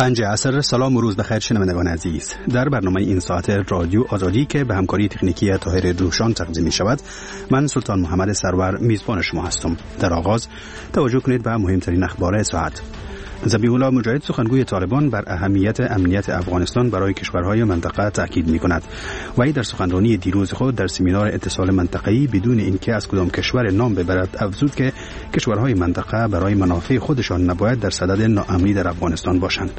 5 عصر. سلام و روز بخیر شنوندگان عزیز. در برنامه این ساعت رادیو آزادی که به همکاری تکنیکی طاهر روشان تقدیم می شود، من سلطان محمد سرور میزبان شما هستم. در آغاز توجه کنید به مهمترین اخبار ساعت. ذبیح الله مجاهد سخنگوی طالبان بر اهمیت امنیت افغانستان برای کشورهای منطقه تاکید می‌کند. وی در سخنرانی دیروز خود در سمینار اتصال منطقه‌ای بدون اینکه از کدام کشور نام ببرد افزود که کشورهای منطقه برای منافع خودشان نباید در صدد ناامنی در افغانستان باشند.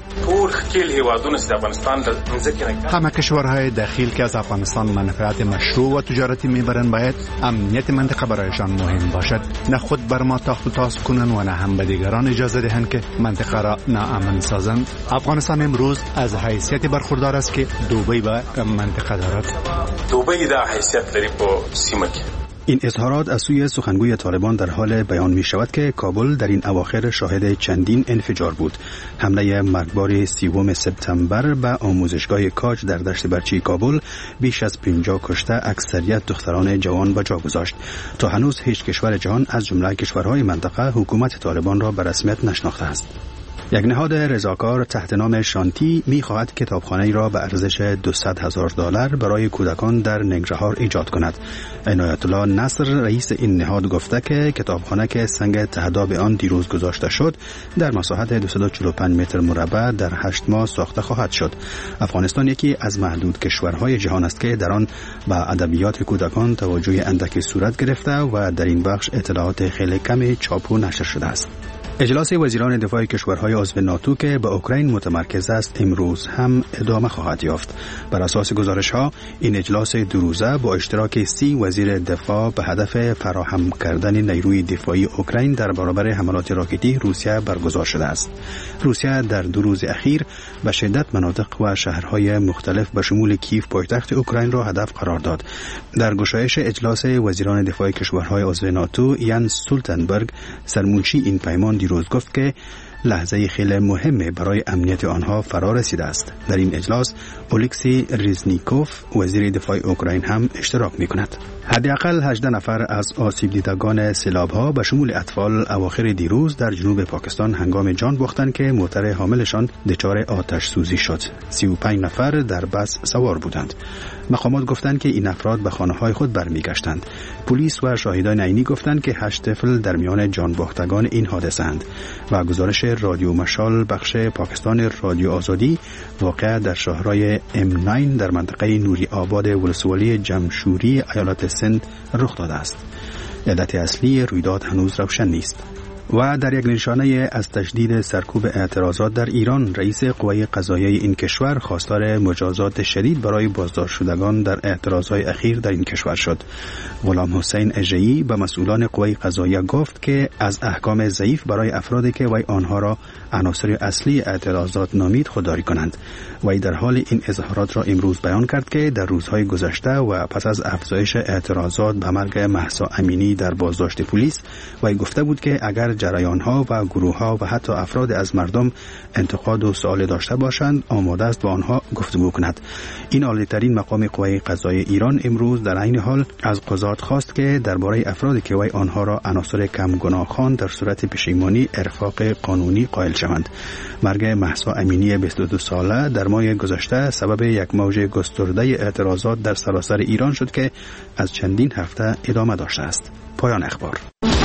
همه کشورهای داخل که از افغانستان منفعت مشروع و تجارتی میبرند باید امنیت منطقه برایشان مهم باشد. نه خود بر ما تاخت و تاز کنند و نه هم به دیگران اجازه دهند که منطقه را ناامن سازند. افغانستان امروز از حیثیت برخوردار است که دوبی به منطقه دارد. دوبی دا حیثیت داری با سیمه. این اظهارات از سوی سخنگوی طالبان در حال بیان می شود که کابل در این اواخر شاهد چندین انفجار بود. حمله مرگبار 30 سپتامبر به آموزشگاه کاج در دشت برچی کابل بیش از 50 کشته، اکثریت دختران جوان به جا گذاشت. تا هنوز هیچ کشور جهان از جمله کشورهای منطقه حکومت طالبان را به رسمیت نشناخته است. یک نهاد رضاکار تحت نام شانتی می خواهد کتابخانه‌ای را به ارزش $200,000 برای کودکان در ننگرهار ایجاد کند. عنایت الله نصر رئیس این نهاد گفته که کتابخانه که سنگ تهداب آن دیروز گذاشته شد در مساحت 245 متر مربع در 8 ماه ساخته خواهد شد. افغانستان یکی از محدود کشورهای جهان است که در آن به ادبیات کودکان توجه اندکی صورت گرفته و در این بخش اطلاعات خیلی کمی چاپ و نشر شده است. اجلاس وزیران دفاع کشورهای عضو ناتو که به اوکراین متمرکز است امروز هم ادامه خواهد یافت. بر اساس گزارش‌ها این اجلاس دو روزه با اشتراک 30 وزیر دفاع به هدف فراهم کردن نیروی دفاعی اوکراین در برابر حملات راکتی روسیه برگزار شده است. روسیه در 2 روز اخیر به شدت مناطق و شهرهای مختلف به شمول کیف پایتخت اوکراین را هدف قرار داد. در گشایش اجلاس وزیران دفاع کشورهای عضو ناتو یانس استولتنبرگ سرمنشی این پیمان روز گفت که لحظه خیلی مهمه برای امنیت آنها فرا رسیده است. در این اجلاس اولکسی ریزنیکوف وزیر دفاع اوکراین هم اشتراک می کند. حداقل 18 نفر از آسیب دیدگان سیلاب‌ها به شمول اطفال اواخر دیروز در جنوب پاکستان هنگام جان باختند که موتر حاملشان دچار آتش سوزی شد. 35 نفر در بس سوار بودند. مقامات گفتند که این افراد به خانه‌های خود برمیگشتند. پلیس و شاهدان عینی گفتند که 8 طفل در میان جان باختگان این حادثه اند. و گزارش رادیو مشال بخش پاکستان رادیو آزادی واقع در شهرهای M9 در منطقه نوری آباد ولسوالی جمشوری ایالت سند رخ داده است. علت اصلی رویداد هنوز روشن نیست. و در یک نشانه از تشدید سرکوب اعتراضات در ایران، رئیس قوه قضاییه این کشور خواستار مجازات شدید برای بازداشت شدگان در اعتراضهای اخیر در این کشور شد. غلام حسین اژه‌ای به مسئولان قوه قضاییه گفت که از احکام ضعیف برای افرادی که وی آنها را عناصر اصلی اعتراضات نامید خودداری کنند. وی در حال این اظهارات را امروز بیان کرد که در روزهای گذشته و پس از افزایش اعتراضات به مرگ مهسا امینی در بازداشت پلیس، وی گفته بود که اگر جریان‌ها و گروه‌ها و حتی افراد از مردم انتقاد و سوال داشته باشند آماده است با آنها گفتگو کند. این عالی‌ترین مقام قوه قضاییه ایران امروز در عین حال از قضات خواست که درباره افرادی که وی آنها را عناصر کم گناه خواند در صورت پشیمانی ارفاق قانونی قائل شوند. مرگ مهسا امینی 22 ساله در ماه گذشته سبب یک موج گسترده اعتراضات در سراسر ایران شد که از چندین هفته ادامه داشته است. پایان اخبار.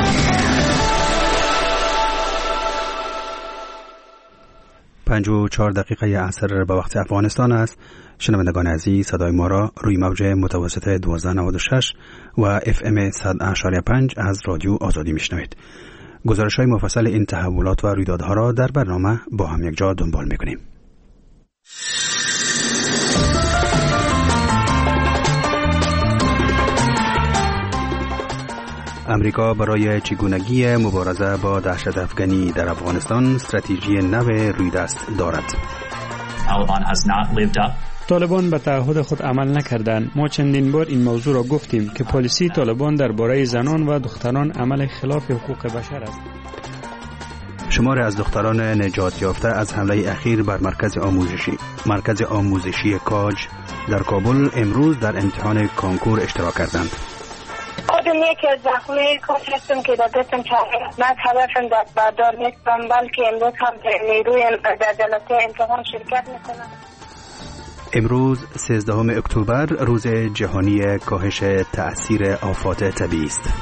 54 دقیقه عصر به وقت افغانستان است. شنوندگان عزیز، صدای ما را روی موج متوسط 1296 و FM 100.5 از رادیو آزادی میشنوید. گزارش های مفصل این تحولات و رویدادها را در برنامه با هم یک جا دنبال میکنیم. امریکا برای چگونگی مبارزه با دهشت افغانی در افغانستان استراتژی نو رویدست دارد. طالبان به تعهد خود عمل نکردند. ما چندین بار این موضوع را گفتیم که پالیسی طالبان درباره زنان و دختران عمل خلاف حقوق بشر است. شمار از دختران نجات یافته از حمله اخیر بر مرکز آموزشی کاج در کابل امروز در امتحان کانکور اشتراک کردند. بدون یکی از زخمی کاش هستم که در دستم چاره. من هدفم در بردار نیستم، بلکه امروز هم نیروی در جلسه امتحان شرکت میکنم. امروز 13 اکتبر روز جهانی کاهش تأثیر آفات طبیعی است.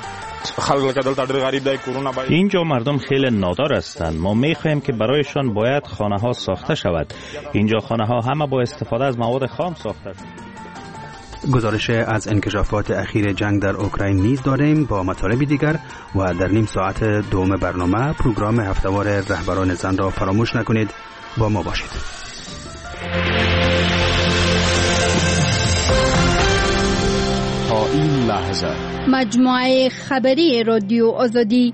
اینجا مردم خیلی نادار هستند. ما میخواهیم که برایشان باید خانه ها ساخته شود. اینجا خانه ها همه با استفاده از مواد خام ساخته شد. گزارش از انکشافات اخیر جنگ در اوکراین نیز داریم با مطالب دیگر و در نیم ساعت دوم برنامه پروگرام هفتهوار رهبران زن را فراموش نکنید. با ما باشید. تا این لحظه مجموعه خبری رادیو آزادی.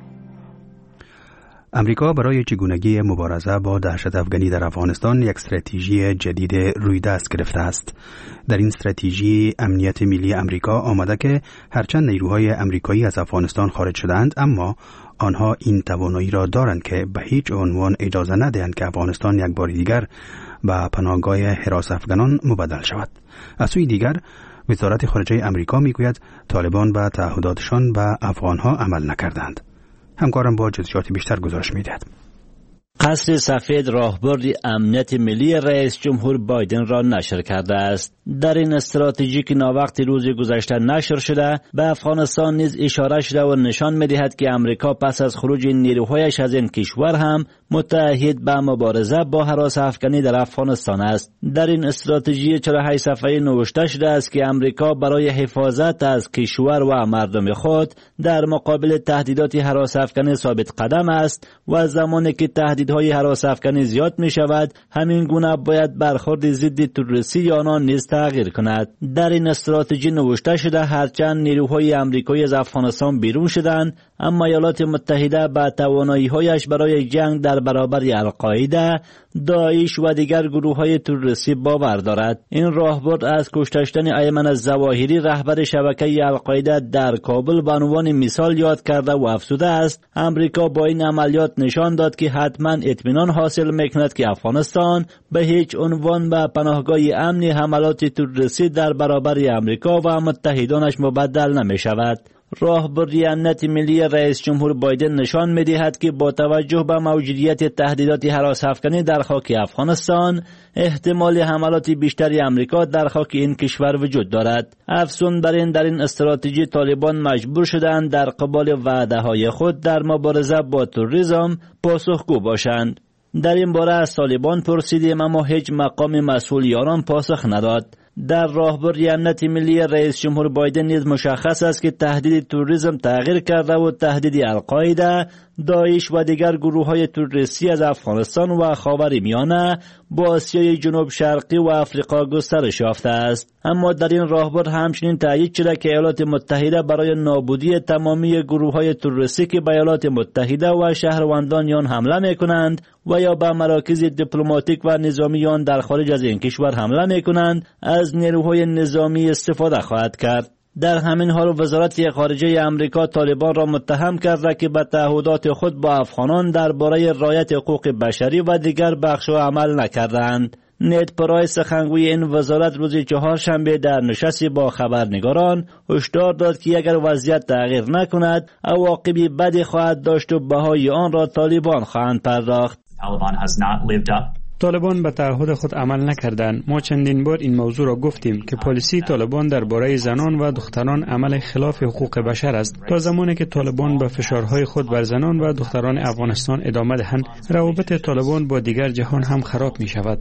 امریکا برای چگونگی مبارزه با دهشت افغانی در افغانستان یک استراتژی جدید روی دست گرفته است. در این استراتژی امنیت ملی امریکا آمده که هرچند نیروهای امریکایی از افغانستان خارج شدند، اما آنها این توانایی را دارند که به هیچ عنوان اجازه ندهند که افغانستان یک بار دیگر به پناهگاه حراس افغانان مبدل شود. از سوی دیگر وزارت خارجه امریکا میگوید طالبان به تعهداتشان به افغانها عمل نکردند. همکارم با جزئیات بیشتر گزارش می‌دهد. قصر سفید راهبرد امنیت ملی رئیس جمهور بایدن را نشر کرده است. در این استراتژی که ناوقت روز گذشته نشر شده، به افغانستان نیز اشاره شده و نشان می‌دهد که امریکا پس از خروج نیروهایش از این کشور هم متعهد به مبارزه با هراس افغانی در افغانستان است. در این استراتژی 48 صفحه‌ای نوشته شده است که امریکا برای حفاظت از کشور و مردم خود در مقابل تهدیدات هراس افغانی ثابت قدم است و زمانی که تهدیدهای هراس افغانی زیاد می شود، همین گونه باید برخورد ضد تروریستی آنان نیز تغییر کند. در این استراتژی نوشته شده هرچند نیروهای امریکایی از افغانستان بیرون شدند، اما ایالات متحده به توانایی‌هایش برای جنگ در برابر القاعده، داعش و دیگر گروه‌های تروریستی باور دارد. این راهبرد از کشته شدن ایمن الظواهری رهبر شبکه القاعده در کابل به عنوان مثال یاد کرده و افزوده است امریکا با این عملیات نشان داد که حتما اطمینان حاصل می‌کند که افغانستان به هیچ عنوان به پناهگاه امنی حملات تروریستی در برابر امریکا و متحدانش مبدل نمی‌شود. راهبردی امنیت ملی رئیس جمهور بایدن نشان می‌دهد که با توجه به موجودیت تهدیدات هراس افغانی در خاک افغانستان، احتمال حملات بیشتری امریکا در خاک این کشور وجود دارد. افزون بر این، در این استراتژی طالبان مجبور شدند در قبال وعده‌های خود در مبارزه با تروریسم پاسخگو باشند. در این باره از طالبان پرسیدیم اما هیچ مقام مسئول آنان پاسخ نداد. در راهبردی امنیت ملی رئیس جمهور بایدن نیز مشخص است که تهدید تروریسم تغییر کرده و تهدید القاعده، داعش و دیگر گروه‌های تروریستی از افغانستان و خاورمیانه با آسیای جنوب شرقی و آفریقا گسترش یافته است. اما در این راهبرد همچنین تأیید شده که ایالات متحده برای نابودی تمامی گروه‌های تروریستی که به ایالات متحده و شهروندان آن حمله می‌کنند و یا به مراکز دیپلماتیک و نظامی آن در خارج از این کشور حمله می‌کنند، از نیروهای نظامی استفاده خواهد کرد. در همین حال وزارت خارجه امریکا طالبان را متهم کرده که به تعهدات خود با افغانان درباره رعایت حقوق بشری و دیگر بخش‌ها عمل نکردند. نید پرایس سخنگوی این وزارت روز چهارشنبه در نشستی با خبرنگاران هشدار داد که اگر وضعیت تغییر نکند عواقبی بدی خواهد داشت و بهای آن را طالبان خواهند پرداخت. طالبان به تعهد خود عمل نکردند. ما چندین بار این موضوع را گفتیم که پالیسی طالبان درباره زنان و دختران عمل خلاف حقوق بشر است. تا زمانی که طالبان به فشارهای خود بر زنان و دختران افغانستان ادامه دهند، روابط طالبان با دیگر جهان هم خراب می شود.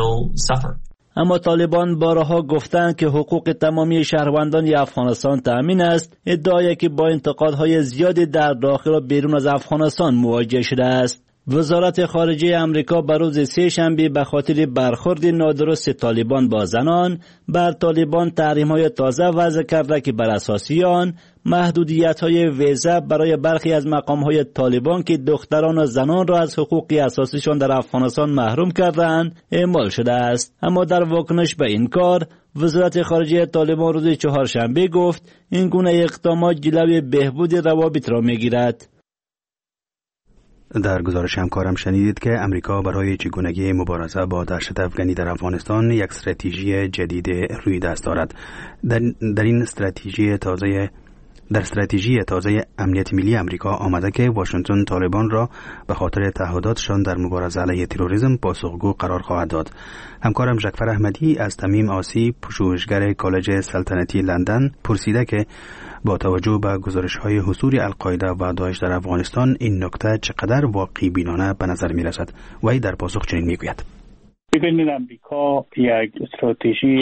اما طالبان بارها گفتند که حقوق تمامی شهروندان افغانستان تأمین است، ادعایی که با انتقادهای زیادی در داخل و بیرون از افغانستان مواجه شده است. وزارت خارجه امریکا بر روز سه‌شنبه به خاطر برخورد نادرست طالبان با زنان بر طالبان تحریم‌های تازه وضع کرده که بر اساس آن محدودیت‌های ویزا برای برخی از مقام‌های طالبان که دختران و زنان را از حقوق اساسیشان در افغانستان محروم کردند اعمال شده است. اما در واکنش به این کار وزارت خارجه طالبان روز چهارشنبه گفت این گونه اقدامات جلوی بهبود روابط را می‌گیرد. در گزارش همکارم شنیدید که امریکا برای چگونگی مبارزه با دهشت افغانی در افغانستان یک استراتژی جدید روی دست دارد. در این استراتژی تازه در استراتژی تازه امنیت ملی آمریکا آمده که واشنگتن طالبان را به خاطر تعهداتشان در مبارزه علیه تروریسم پاسخگو قرار خواهد داد. همکارم جعفر احمدی از تمیم آسی، پژوهشگر کالج سلطنتی لندن، پرسیده که با توجه به گزارش‌های حضور القاعده و داعش در افغانستان این نکته چقدر واقعی بینانه به نظر می‌رسد. وی در پاسخ چنین می‌گوید: ببینید، امریکا یک استراتژی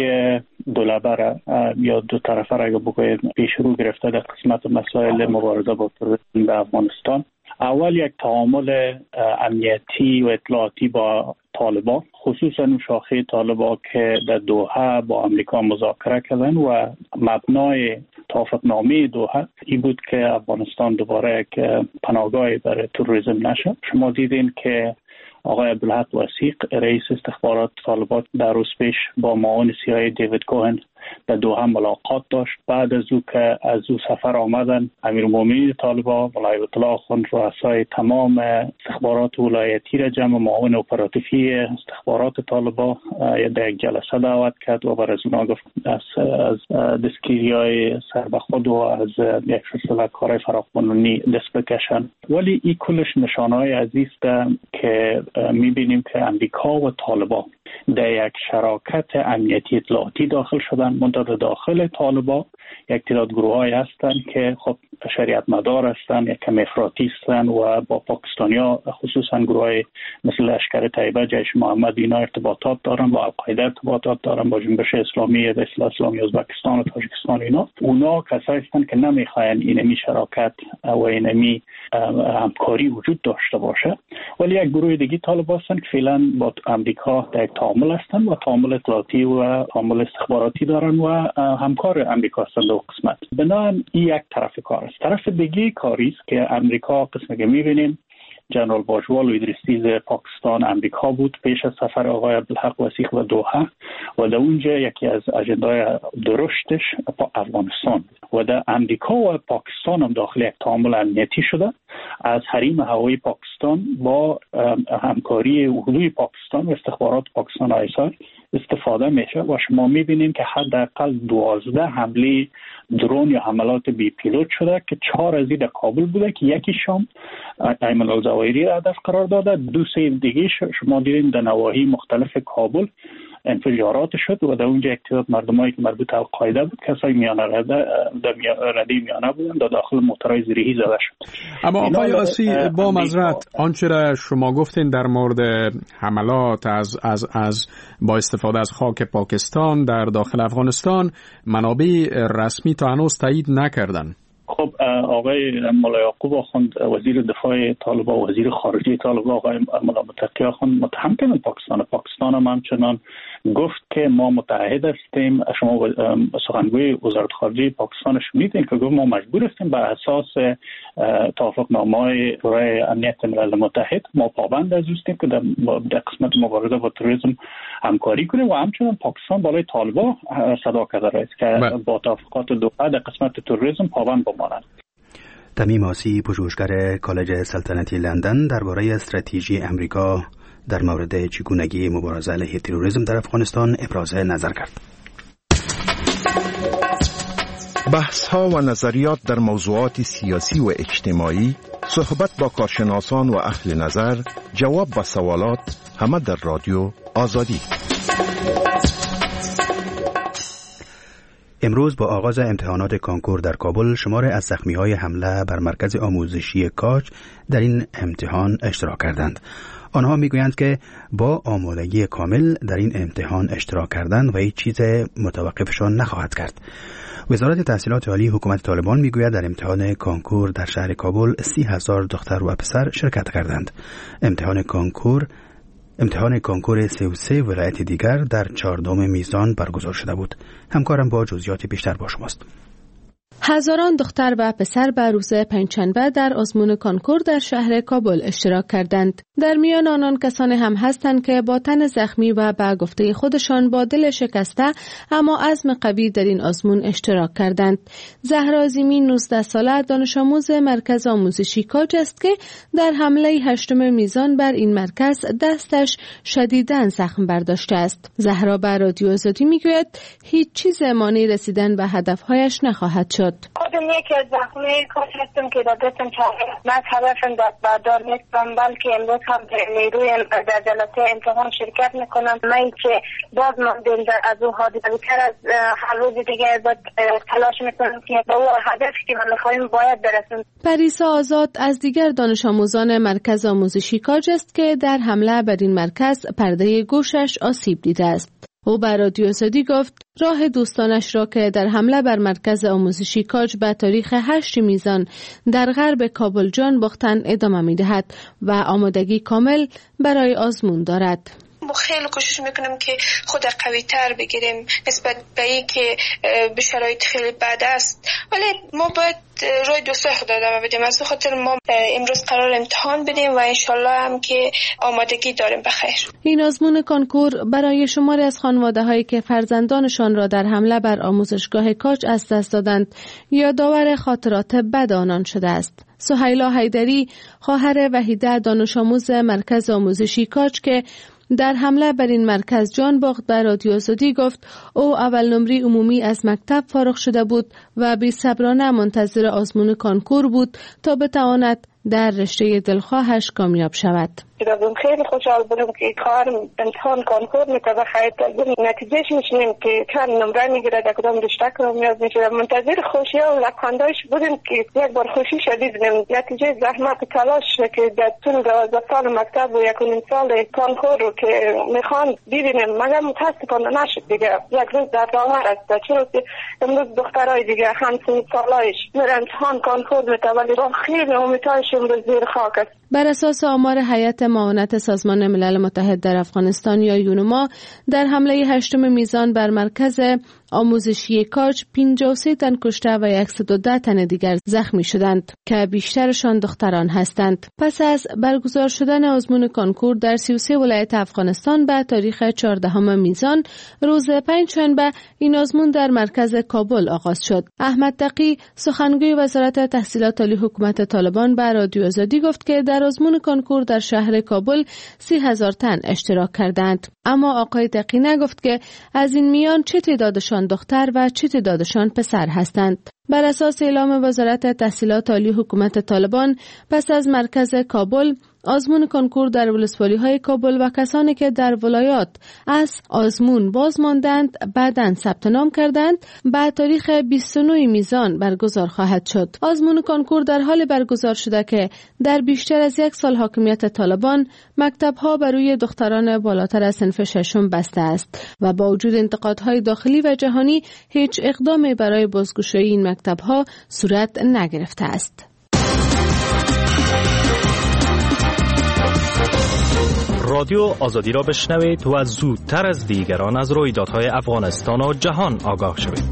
دولبه یا دو طرفه را بگوید پیش رو گرفته در قسمت مسائل مبارزه با تروریسم در افغانستان. اول یک تعامل امنیتی و اطلاعاتی با طالبان، خصوصا شاخه طالبان که در دوحه با امریکا مذاکره کردن و مبنای توافقنامه دوحه این بود که افغانستان دوباره یک پناهگاه برای تروریسم نشه. شما دیدین که آقای عبدالحق وثیق رئیس استخبارات طالبان در روز پیش با معاون CIA دیوید کوهن در دوحه ملاقات داشت. بعد از او که از او سفر آمدن امیرالمومنین طالبان مولای الله آخوند رؤسای تمام استخبارات ولایتی را جمع معاون اپراتیفی استخبارات طالبان در یک جلسه دعوت کرد و برای اونا گفت از دستگیری‌های سر به خود و از یک سلسله کارهای فراقانونی دست بکشن. ولی این کلش نشانه‌های عزیز که می‌بینیم که امریکا و طالبان در یک شراکت امنیتی اطلاعاتی داخل شدن. منتها داخل طالبان یک تعداد گروه‌هایی هستند که خب شریعت مدار هستند، یک کم افراطی هستند و با پاکستانیا خصوصا گروه‌های مثل لشکر طیبه، جیش محمد اینا ارتباطات دارن، با القاعده ارتباطات دارن، با جنبش اسلامی اسلامی ازبکستان و تاجیکستان اینا. اونا کسایی هستند که نمیخواین اینمی شراکت و اینمی همکاری وجود داشته باشه. ولی یک گروه دیگه طالبان هستند که فعلا با امریکا در تعامل هستند و تعامل اطلاعاتی و تعامل استخباراتی دارن و همکار امریکا هستند دو قسمت. بنابراین این یک طرف کار است. طرف دیگه کاری است که امریکا قسمی که می‌بینیم جنرال باجوال و ادریسی پاکستان امریکا بود پیش از سفر آقای عبدالحق وثیق و دوحه و در اونجا یکی از اجندای درشتش افغانستان و در امریکا و پاکستان هم داخل یک تعامل امنیتی شده. از حریم هوایی پاکستان با همکاری اردوی پاکستان و استخبارات پاکستان آیسار استفاده میشه و شما میبینین که حداقل 12 حمله درون یا حملات بی پیلوت شده که 4 از این در کابل بوده که یکیشون ایمن الزواهری را هدف قرار داده. 2 دیگه شما دیدین در نواحی مختلف کابل انفجارات شد و در اونجا اکتیاب مردمایی که مربوط به القاعده بود کسای میانه رده میانه بودن در داخل موترهای زیرهی زده شد. اما آقای آسی با معذرت آنچه را شما گفتین در مورد حملات از با استفاده از خاک پاکستان در داخل افغانستان منابع رسمی تا هنوز تایید نکردن. خب آقای مولا یعقوب آخوند وزیر دفاع طالبان و وزیر خارجه طالبان آقای مولا متقی آخوند متهم کردن پاکستان هم همچنان گفت که ما متحد هستیم. شما سخنگوی وزارت خارجه پاکستانش میدین که گفت ما مجبور هستیم بر اساس توافقنامه‌های شورای امنیت ملل متحد ما پابند از هستیم که در قسمت مبارزه با تروریسم همکاری کنیم و همچنان پاکستان بالای طالبان صدا کرده است که با توافقات دوحه در قسمت تروریسم پابند بمانند. تمیم آسی، پژوهشگر کالج سلطنتی لندن، درباره استراتژی امریکا در مورد چگونگی مبارزه علیه تروریسم در افغانستان ابراز نظر کرد. بحث‌ها و نظریات در موضوعات سیاسی و اجتماعی، صحبت با کارشناسان و اهل نظر، جواب به سوالات، همه در رادیو آزادی. امروز با آغاز امتحانات کانکور در کابل شمار از زخمی‌های حمله بر مرکز آموزشی کاج در این امتحان اشتراک کردند. آنها میگویند که با آمادگی کامل در این امتحان اشتراک کردند و هیچ چیز متوقفشان نخواهد کرد. وزارت تحصیلات عالی حکومت طالبان میگوید در امتحان کانکور در شهر کابل 30,000 دختر و پسر شرکت کردند. امتحان کانکور 33 ولایت دیگر در 14 میزان برگزار شده بود. همکارم با جزئیات بیشتر با شماست. هزاران دختر و پسر به روز پنجشنبه در آزمون کانکور در شهر کابل اشتراک کردند. در میان آنان کسانی هم هستند که با تن زخمی و به گفته خودشان با دل شکسته اما عزم قوی در این آزمون اشتراک کردند. زهرا عظیمی 19 ساله دانش آموز مرکز آموزشی کاج است که در حمله 8 میزان بر این مرکز دستش شدیداً زخم برداشته است. زهرا به رادیو آزادی میگوید هیچ چیز مانع رسیدن به هدفهایش نخواهد شد. شد. خودم یکی از زخمی کاج هستم که در دستم چاقی من هدفم دست بردار نیستم، بلکه امروز هم نیروی در جلسه امتحان شرکت میکنم. من که باز ماندیم از او حادثه بیشتر از هر روز دیگه باید تلاش میکنم که به اون هدفی که من میخوایم باید برسیم. پریسا آزاد از دیگر دانش آموزان مرکز آموزشی کاج است که در حمله بر این مرکز پرده گوشش آسیب دیده است. او بر رادیو آزادی گفت راه دوستانش را که در حمله بر مرکز آموزشی کاج به تاریخ 8 میزان در غرب کابل جان باختن ادامه می دهد و آمادگی کامل برای آزمون دارد. ما خیلی کوشش میکنیم که خود قوی تر بگیریم نسبت به این که به شرایط خیلی بد است، ولی ما باید روی دوستای خود ادامه بدیم. از خاطر ما امروز قرار امتحان بدیم و انشالله هم که آمادگی داریم بخیر. این آزمون کنکور برای شماری از خانواده هایی که فرزندانشان را در حمله بر آموزشگاه کاج از دست دادند یادآور خاطرات بد آنان شده است. سهیلا حیدری خواهر وحیده دانش آموز مرکز آموزشی کاج که در حمله بر این مرکز جان باخت به رادیو آزادی گفت او اول نمره عمومی از مکتب فارغ شده بود و بی‌صبرانه منتظر آزمون کنکور بود تا بتواند در رشته دلخواهش کامیاب شود. خیلی خوشحال بودم که کار امتحان کنکور میتونه خیلی نتیجهش میشنیم که چند نمره میگیره در کدام رشته کامیاب میشه. منتظر خوشی و لکاندایش بودیم که یک بار خوشی شدید بودیم. نتیجه زحمت تلاش که در طول 12 سال مکتب و 1.5 سال کنکور رو که میخوان ببینیم مگر متاسفانه نشد دیگه. یک روز در داور است چون امروز دخترای دیگه همسن سالایش میرن امتحان کنکور میتونه ولی خیلی امیدهایش امروز زیر خاک است. بر اساس آمار هیئت معاونت سازمان ملل متحد در افغانستان یا یونما در حمله 8 میزان بر مرکز آموزشی کاج 53 تن کشته و 110 تن دیگر زخمی شدند که بیشترشان دختران هستند. پس از برگزار شدن آزمون کنکور در 33 ولایت افغانستان به تاریخ 14 میزان روز پنجشنبه این آزمون در مرکز کابل آغاز شد. احمد تقی سخنگوی وزارت تحصیلات عالی حکومت طالبان به رادیو آزادی گفت که در آزمون کنکور در شهر کابل 30,000 تن اشتراک کردند. اما آقای تقی نگفت که از این میان چه تعدادشان دختر و چه تعدادشان پسر هستند. بر اساس اعلام وزارت تحصیلات عالی حکومت طالبان پس از مرکز کابل آزمون کنکور در ولسوالی‌های کابل و کسانی که در ولایات از آزمون باز ماندند بعداً ثبت نام کردند به تاریخ 29 میزان برگزار خواهد شد. آزمون کنکور در حال برگزار شده که در بیشتر از 1 سال حاکمیت طالبان مکتب‌ها بر روی دختران بالاتر از صنف 6 بسته است و با وجود انتقادهای داخلی و جهانی هیچ اقدامی برای بازگشایی این مکتب‌ها صورت نگرفته است. رادیو آزادی را بشنوید و زودتر از دیگران از رویدادهای افغانستان و جهان آگاه شوید.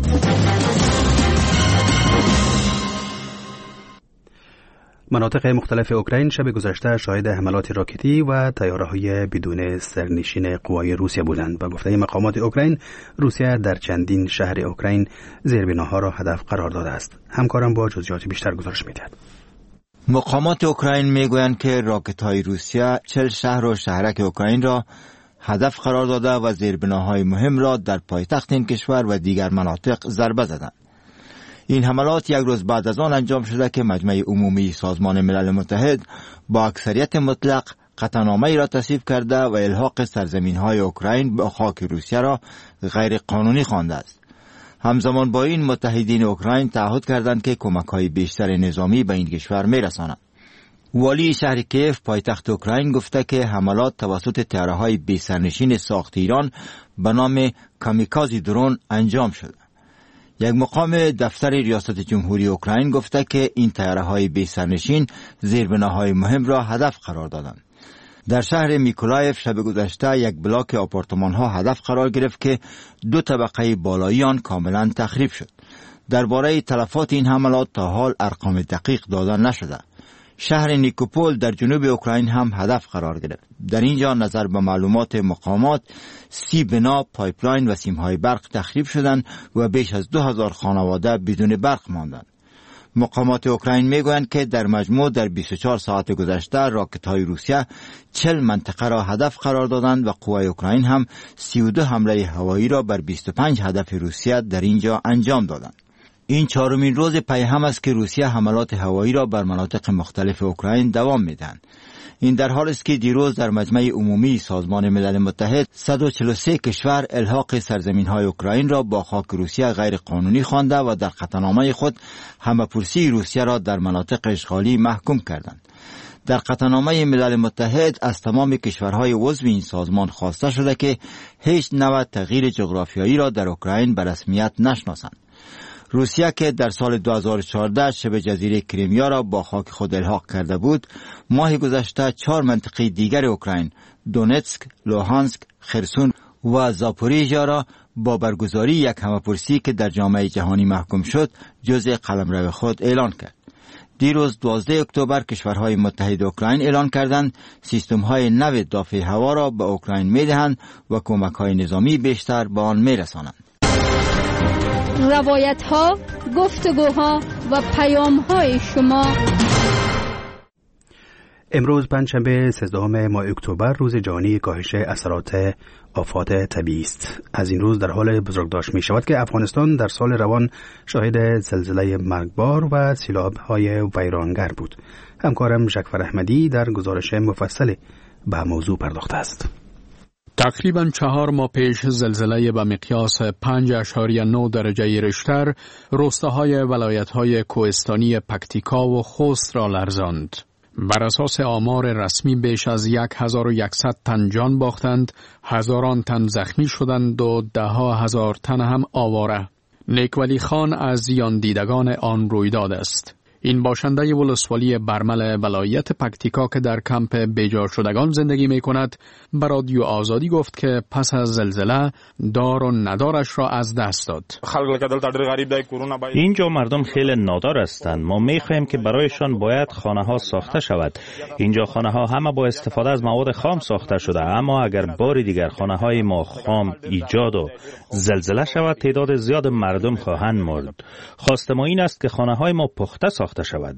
مناطق مختلف اوکراین شب گذشته شاهد حملات راکتی و طیاره‌های بدون سرنشین قوای روسیه بودند. با گفته مقامات اوکراین، روسیه در چندین شهر اوکراین زیربناها را هدف قرار داده است. همکارم با جزئیات بیشتر گزارش می‌دهد. مقامات اوکراین میگویند که راکت‌های روسیه 40 شهر و شهرک اوکراین را هدف قرار داده و زیربناهای مهم را در پایتخت این کشور و دیگر مناطق ضربه زدند. این حملات یک روز بعد از آن انجام شده که مجمع عمومی سازمان ملل متحد با اکثریت مطلق قطعنامه‌ای را تصویب کرده و الحاق سرزمین‌های اوکراین به خاک روسیه را غیر قانونی خوانده است. همزمان با این متحدین اوکراین تعهد کردند که کمک‌های بیشتر نظامی به این کشور می‌رسانند. والی شهر کیف پایتخت اوکراین گفته که حملات توسط طیاره‌های بی‌سرنشین ساخت ایران به نام کامیکازی درون انجام شد. یک مقام دفتر ریاست جمهوری اوکراین گفته که این طیاره‌های بی‌سرنشین زیربناهای مهم را هدف قرار دادند. در شهر میکولایف شب گذشته یک بلاک آپارتمان‌ها هدف قرار گرفت که 2 طبقه بالایی آن کاملا تخریب شد. درباره تلفات این حملات تا حال ارقام دقیق داده نشده. شهر نیکوپول در جنوب اوکراین هم هدف قرار گرفت. در اینجا نظر به معلومات مقامات 30 بنا، پایپلاین و سیم‌های برق تخریب شدند و بیش از 2000 خانواده بدون برق ماندند. مقامات اوکراین میگویند که در مجموع در 24 ساعت گذشته راکت‌های روسیه 40 منطقه را هدف قرار دادند و قوای اوکراین هم 32 حمله هوایی را بر 25 هدف روسیه در اینجا انجام دادند. این چهارمین روز پی هم است که روسیه حملات هوایی را بر مناطق مختلف اوکراین دوام می‌دهد. این در حالی است که دیروز در مجمع عمومی سازمان ملل متحد 143 کشور الحاق سرزمین‌های اوکراین را با خاک روسیه غیر قانونی خوانده و در قطعنامه خود همه‌پرسی روسیه را در مناطق اشغالی محکوم کردند. در قطعنامه ملل متحد از تمام کشورهای عضو این سازمان خواسته شده که هیچ نوع تغییر جغرافیایی را در اوکراین به رسمیت نشناسند. روسیه که در سال 2014 شبه جزیره کریمیا را با خاک خود الحاق کرده بود، ماه گذشته 4 منطقه دیگر اوکراین، دونتسک، لوهانسک، خرسون و زاپوریژیا را با برگزاری یک همه‌پرسی که در جامعه جهانی محکوم شد، جزء قلمرو خود اعلان کرد. دیروز 12 اکتبر کشورهای متحد اوکراین اعلان کردند سیستم‌های نو دافع هوا را به اوکراین می‌دهند و کمک‌های نظامی بیشتر به آن می‌رسانند. روایت‌ها، گفتگوها و پیام‌های شما. امروز پنجشنبه 13 ماه اکتبر روز جهانی کاهش اثرات آفات طبیعی است. از این روز در حال بزرگداشت می شود که افغانستان در سال روان شاهد زلزله مرگبار و سیلاب‌های ویرانگر بود. همکارم جعفر احمدی در گزارش مفصل به موضوع پرداخته است. تقریباً 4 ماه پیش زلزله به مقیاس 5.9 درجه ریشتر روستاهای ولایت‌های کوهستانی پکتیکا و خوست را لرزاند. بر اساس آمار رسمی بیش از 1100 تن جان باختند، هزاران تن زخمی شدند و ده‌ها هزار تن هم آواره. نیکولی خان از زیان دیدگان آن رویداد است. این باشنده ولسوالی برمل ولایت پکتیکا که در کمپ بیجا شدگان زندگی می کند، به رادیو آزادی گفت که پس از زلزله دار و ندارش را از دست داد. اینجا مردم خیلی نادار هستند. ما می خواهیم که برایشان باید خانه ها ساخته شود. اینجا خانه ها همه با استفاده از مواد خام ساخته شده، اما اگر بار دیگر خانه های ما خام ایجاد و زلزله شود، تعداد زیاد مردم خواهند مرد. خواست ما این است که خانه های ما پخته ساخته شود.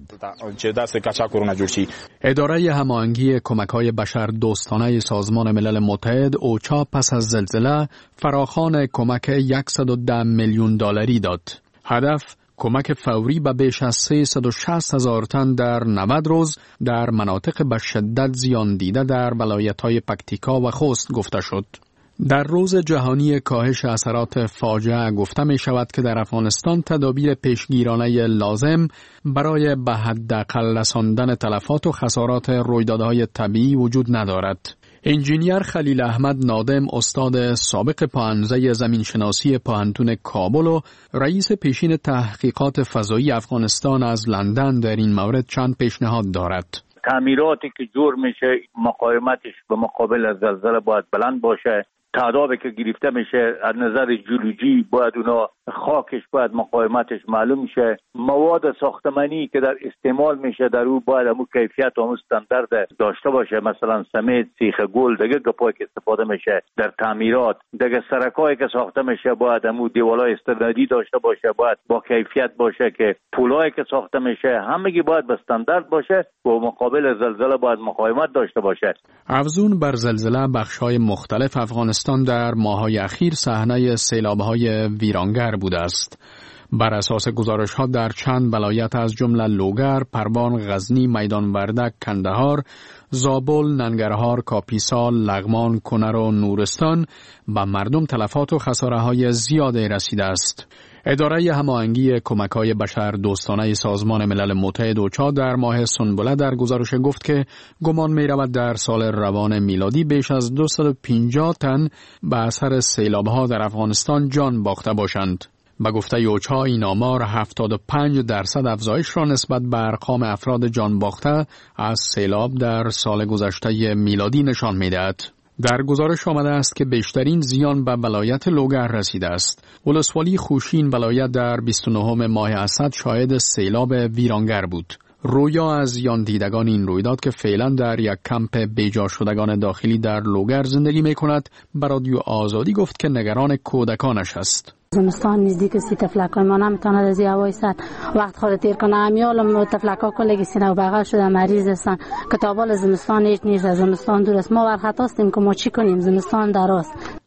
اداره هماهنگی کمک‌های بشر دوستانه سازمان ملل متحد اوچا پس از زلزله فراخوان کمک 110 میلیون دلاری داد. هدف کمک فوری به بیش از 360,000 تن در 90 روز در مناطق به شدت زیان دیده در ولایت‌های پکتیکا و خوست گفته شد. در روز جهانی کاهش اثرات فاجعه گفته می شود که در افغانستان تدابیر پیشگیرانه لازم برای به حداقل رساندن تلفات و خسارات رویدادهای طبیعی وجود ندارد. انجینیر خلیل احمد نادم، استاد سابق پاهنزه زمینشناسی پاهنتون کابل و رئیس پیشین تحقیقات فضایی افغانستان از لندن، در این مورد چند پیشنهاد دارد. تعمیراتی که جور میشه مقاومتش به مقابل از زلزله باید بلند باشه. تعدادی که گرفته میشه از نظر جیولوژی باید اونا خاکش باید مقاومتش معلوم شه. مواد ساختمانی که در استعمال میشه در او باید همون کیفیت و همون استاندارد داشته باشه. مثلا سمید، سیخ گل، دیگه گپایی که استفاده میشه در تعمیرات، دیگه سرکایی که ساخته میشه باید همون دیوالای استانداردی داشته باشه، باید با کیفیت باشه. که پولایی که ساخته میشه همگی باید به استاندارد باشه و مقابل زلزله باید مقاومت داشته باشه. افزون بر زلزله بخش‌های مختلف افغانستان در ماه‌های اخیر صحنه سیلاب‌های ویرانگر بوده است. بر اساس گزارش‌ها در چند ولایت از جمله لوگر، پروان، غزنی، میدان وردک، کندهار، زابل، ننگرهار، کاپیسا، لغمان، کنر و نورستان به مردم تلفات و خساره‌های زیادی رسیده است. اداره هماهنگی کمک‌های بشر دوستانه سازمان ملل متحد اوچا در ماه سنبله در گزارش گفت که گمان می‌رود در سال روان میلادی بیش از 250 تن به اثر سیلاب‌ها در افغانستان جان باخته باشند. به گفته اوچا این آمار 75% افزایش را نسبت به ارقام افراد جان باخته از سیلاب در سال گذشته میلادی نشان می‌دهد. در گزارش آمده است که بیشترین زیان به ولایت لوگر رسیده است. ولسوالی خوشین ولایت در 29 ماه اسد شاهد سیلاب ویرانگر بود. رویا از زیان دیدگان این رویداد که فعلا در یک کمپ بیجا شدگان داخلی در لوگر زندگی می کند به رادیو آزادی گفت که نگران کودکانش است. زمستان نزدیک سی تفلکای ما نمیتونه از هوای سرد وقت خود تیر کنه. امیال تفلکا کلگی سینه و بغل شده مریض هستن. کتابال زمستان هیچ نیست، زمستان دور است. ما ورخط هستیم که ما چی کنیم، زمستان دراست.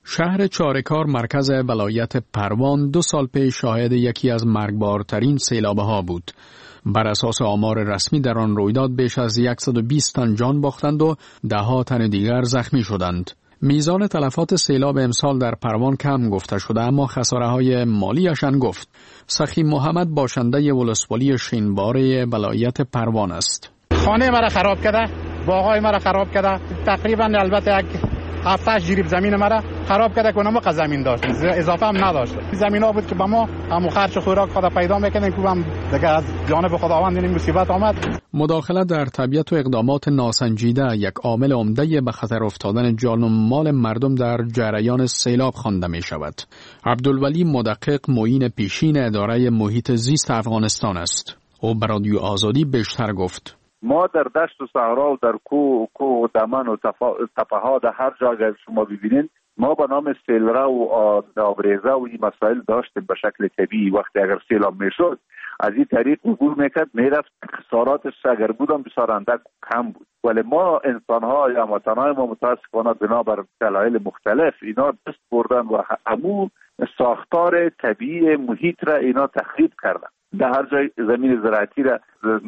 شهر چاره‌کار مرکز ولایت پروان 2 سال پیش شاهد یکی از مرگبارترین سیلاب‌ها بود. بر اساس آمار رسمی در آن رویداد بیش از 120 تن جان باختند و 10 تن دیگر زخمی شدند. میزان تلفات سیلاب امسال در پروان کم گفته شده، اما خساره‌های مالیش گفت. سخی محمد باشنده ولسوالی شینباره ولایت پروان است. خانه مرا خراب کرده، باغای مرا خراب کرده، تقریبا البته 7-8 جریب زمین مرا خراب کرده که اونم زمین داشت، اضافه هم نداشت. زمینا بود که با ما همو خرج خوراک خود پیدا میکنیم که هم دیگه از جانب خداوند این مصیبت آمد. مداخلت در طبیعت و اقدامات ناسنجیده یک عامل عمده به خطر افتادن جان و مال مردم در جریان سیلاب خوانده می شود. عبدالولی مدقق معین پیشین اداره محیط زیست افغانستان است. او به رادیو آزادی بیشتر گفت. ما در دشت و صحرا و در کوه و دمن و تپه‌ها در هر جا اگر شما ببینید ما به نام سیلرا و آبریزه و این مسائل داشتیم به شکل طبیعی. وقتی اگر سیلاب میشد از این طریق عبور میکرد میرفت، خساراتش اگر بودم بسیار اندک کم بود. ولی ما انسان‌ها یا وطن‌های ما متاسفانه بنابر دلایل مختلف اینا دست بردن و همون ساختار طبیعی محیط را اینا تخریب کردن. در هر جای زمین زراعتی را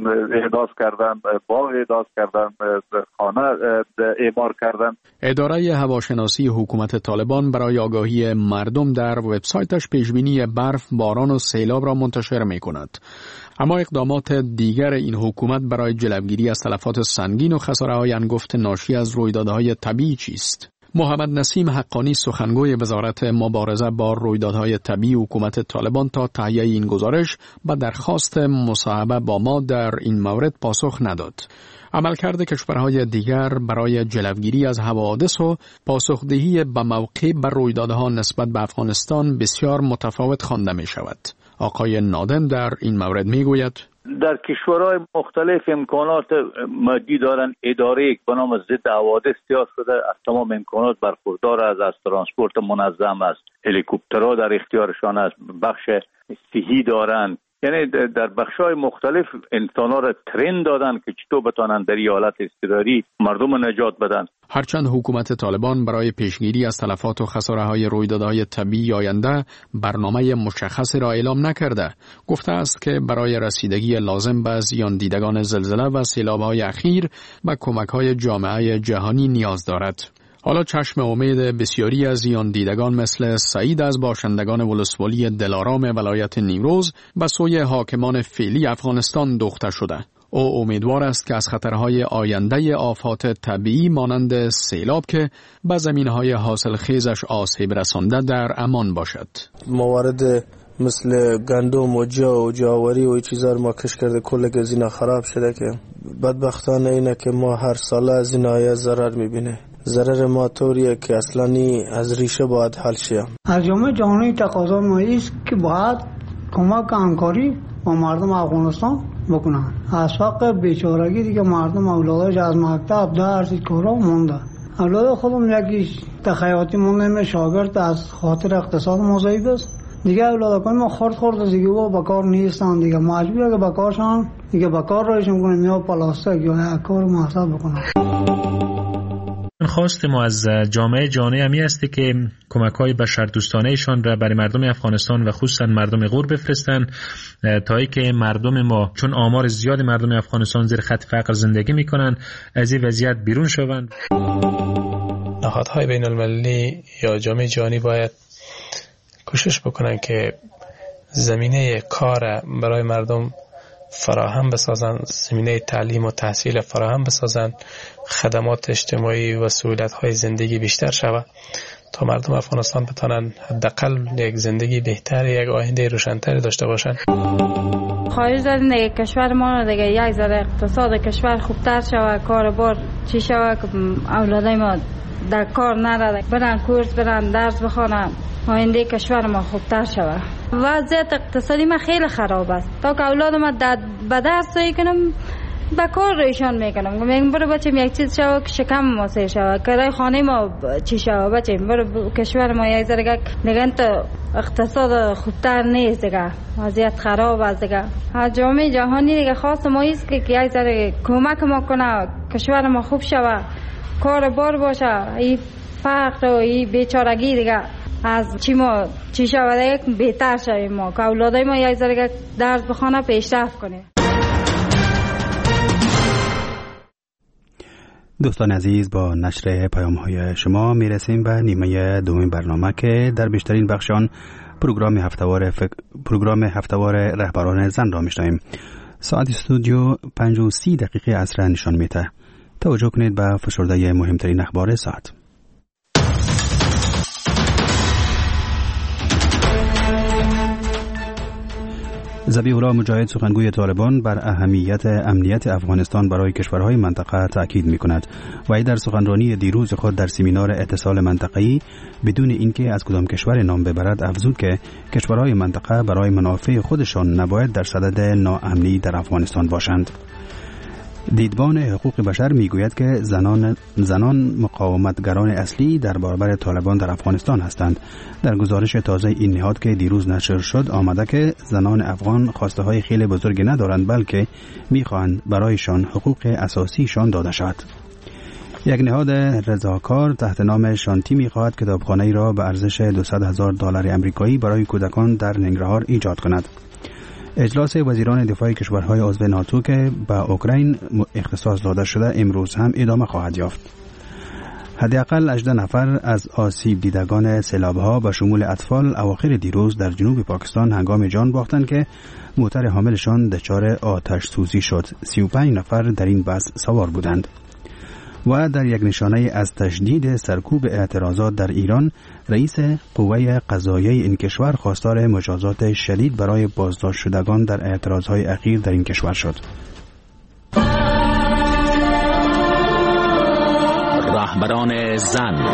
احداث کردن، باغ احداث کردن، خانه اعمار کردن. اداره هواشناسی حکومت طالبان برای آگاهی مردم در وبسایتش پیشبینی برف، باران و سیلاب را منتشر می کند. اما اقدامات دیگر این حکومت برای جلوگیری از تلفات سنگین و خساره‌های انگفت ناشی از رویدادهای طبیعی چیست؟ محمد نسیم حقانی سخنگوی وزارت مبارزه با رویدادهای طبیعی حکومت طالبان تا تهیه این گزارش و درخواست مصاحبه با ما در این مورد پاسخ نداد. عملکرد کشورهای دیگر برای جلوگیری از حوادث و پاسخدهی به موقع بر رویدادها نسبت به افغانستان بسیار متفاوت خوانده می شود. آقای نادم در این مورد می گوید در کشورهای مختلف امکانات مادی دارن. اداره به نام ضد حوادث تیار شده، از تمام امکانات برخوردار از ترانسپورت منظم است، هلیکوپترها در اختیارشان است، بخش صحی دارن. یعنی در بخش‌های مختلف انسان‌ها را ترین دادن که چطور بتانن در این حالت اضطراری مردم نجات بدن. هرچند حکومت طالبان برای پیشگیری از تلفات و خساره‌های رویدادهای طبیعی آینده برنامه مشخصی را اعلام نکرده، گفته است که برای رسیدگی لازم به زیان دیدگان زلزله و سیلاب‌های اخیر و کمک‌های جامعه جهانی نیاز دارد. حالا چشم امید بسیاری از زیان دیدگان مثل سعید از باشندگان ولسوالی دلارام ولایت نیمروز به سوی حاکمان فعلی افغانستان دوخته شده. او امیدوار است که از خطرهای آینده آفات طبیعی مانند سیلاب که به زمینهای حاصل خیزش آسیب رسانده در امان باشد. موارد مثل گندم و جا و جاوری و چیزا رو ما کش کرده، کل گزینه خراب شده که بدبختانه اینه که ما هر ساله از این آیه ضرر میبینه. ضرر ما طوریه که اصلا از ریشه باید حل شه. از جامعه جهانی تقاضا ما است که باید کمک همکاری با مردم افغانستان بکنن. از فقر بیچارگی دیگه مردم اولادش از مکتب درس کارا مونده. اولاد خودم یکی تخیاتی مونده، شاگرد از خاطر اقتصاد مضاعف است. دیگه اولادکان ما خورد دیگه و با کار نیستن، دیگه مجبوره که با کارشان دیگه با کار روشون کنیم یا پلاستیک یا کار محصول بکنن. خواست ما از جامعه جهانی همی است که کمک‌های بشردوستانه‌شان را برای مردم افغانستان و خصوصا مردم غور بفرستن تا اینکه مردم ما، چون آمار زیاد مردم افغانستان زیر خط فقر زندگی می‌کنند، از این وضعیت بیرون شوند. نهادهای بین‌المللی یا جامعه جهانی باید کوشش بکنن که زمینه کار برای مردم فراهم بسازن، زمینه تعلیم و تحصیل فراهم بسازن، خدمات اجتماعی و سهولت‌های زندگی بیشتر شود تا مردم افغانستان بتونن حداقل یک زندگی بهتر، یک آینده روشن‌تر داشته باشن. خواهش داریم دیگه کشور ما دیگه یک ذره اقتصاد کشور خوبتر شود، کار بار چی شود که اولادای ما در کار نره، برن کورس، برن درس بخونن، آینده کشور ما خوبتر شود. وضعیت اقتصادی ما خیلی خراب است. تا که اولاد ما به درس کنم به کار رویشان میکنم، میگم برو بچم یک چیز شود که شکم ما سیر شود، کرای خانه ما چی شود، بچم برو کشور ما یک ذره دیگه تو اقتصاد خوبتر نیست دیگه، وضعیت خراب است دیگه. از جامعه جهانی دیگه خواست ما است که یک ذره کمک ما کنه، کشور ما خوب شود، کار بار باشه. این فقر و این بیچارگی دیگه از چی شده بهتر شویم ما که اولادای ما یک ذره درس بخونه پیشرفت کنیم. دوستان عزیز، با نشر پیام‌های شما میرسیم به نیمه دوم برنامه که در بیشترین بخشان پروگرام هفتهوار رهبران زن را میشنویم. ساعت استودیو 5:30 عصر نشان میده. توجه کنید به فشرده مهمترین اخبار ساعت. ذبیح الله مجاهد سخنگوی طالبان بر اهمیت امنیت افغانستان برای کشورهای منطقه تاکید می‌کند و ای در سخنرانی دیروز خود در سمینار اتصال منطقه‌ای بدون اینکه از کدام کشور نام ببرد افزود که کشورهای منطقه برای منافع خودشان نباید در صدد ناامنی در افغانستان باشند. دیدبان حقوق بشر میگوید که زنان مقاومتگران اصلی در برابر طالبان در افغانستان هستند. در گزارش تازه این نهاد که دیروز نشر شد آمده که زنان افغان خواسته های خیلی بزرگی ندارند بلکه میخواهند برایشان حقوق اساسیشان داده شود. یک نهاد رضاکار تحت نام شانتی میخواهد کتابخانه‌ای را به ارزش $200,000 آمریکایی برای کودکان در ننگرهار ایجاد کند. اجلاس وزیران دفاع کشورهای عضو ناتو که به اوکراین اختصاص داده شده امروز هم ادامه خواهد یافت. حداقل 18 نفر از آسیب دیدگان سیلاب‌ها به شمول اطفال اواخر دیروز در جنوب پاکستان هنگام جان باختند که موتر حاملشان دچار آتش سوزی شد. 35 نفر در این بس سوار بودند. و در یک نشانه از تشدید سرکوب اعتراضات در ایران، رئیس قوه قضاییه این کشور خواستار مجازات شدید برای بازداشت شدگان در اعتراضهای اخیر در این کشور شد. رهبران زن.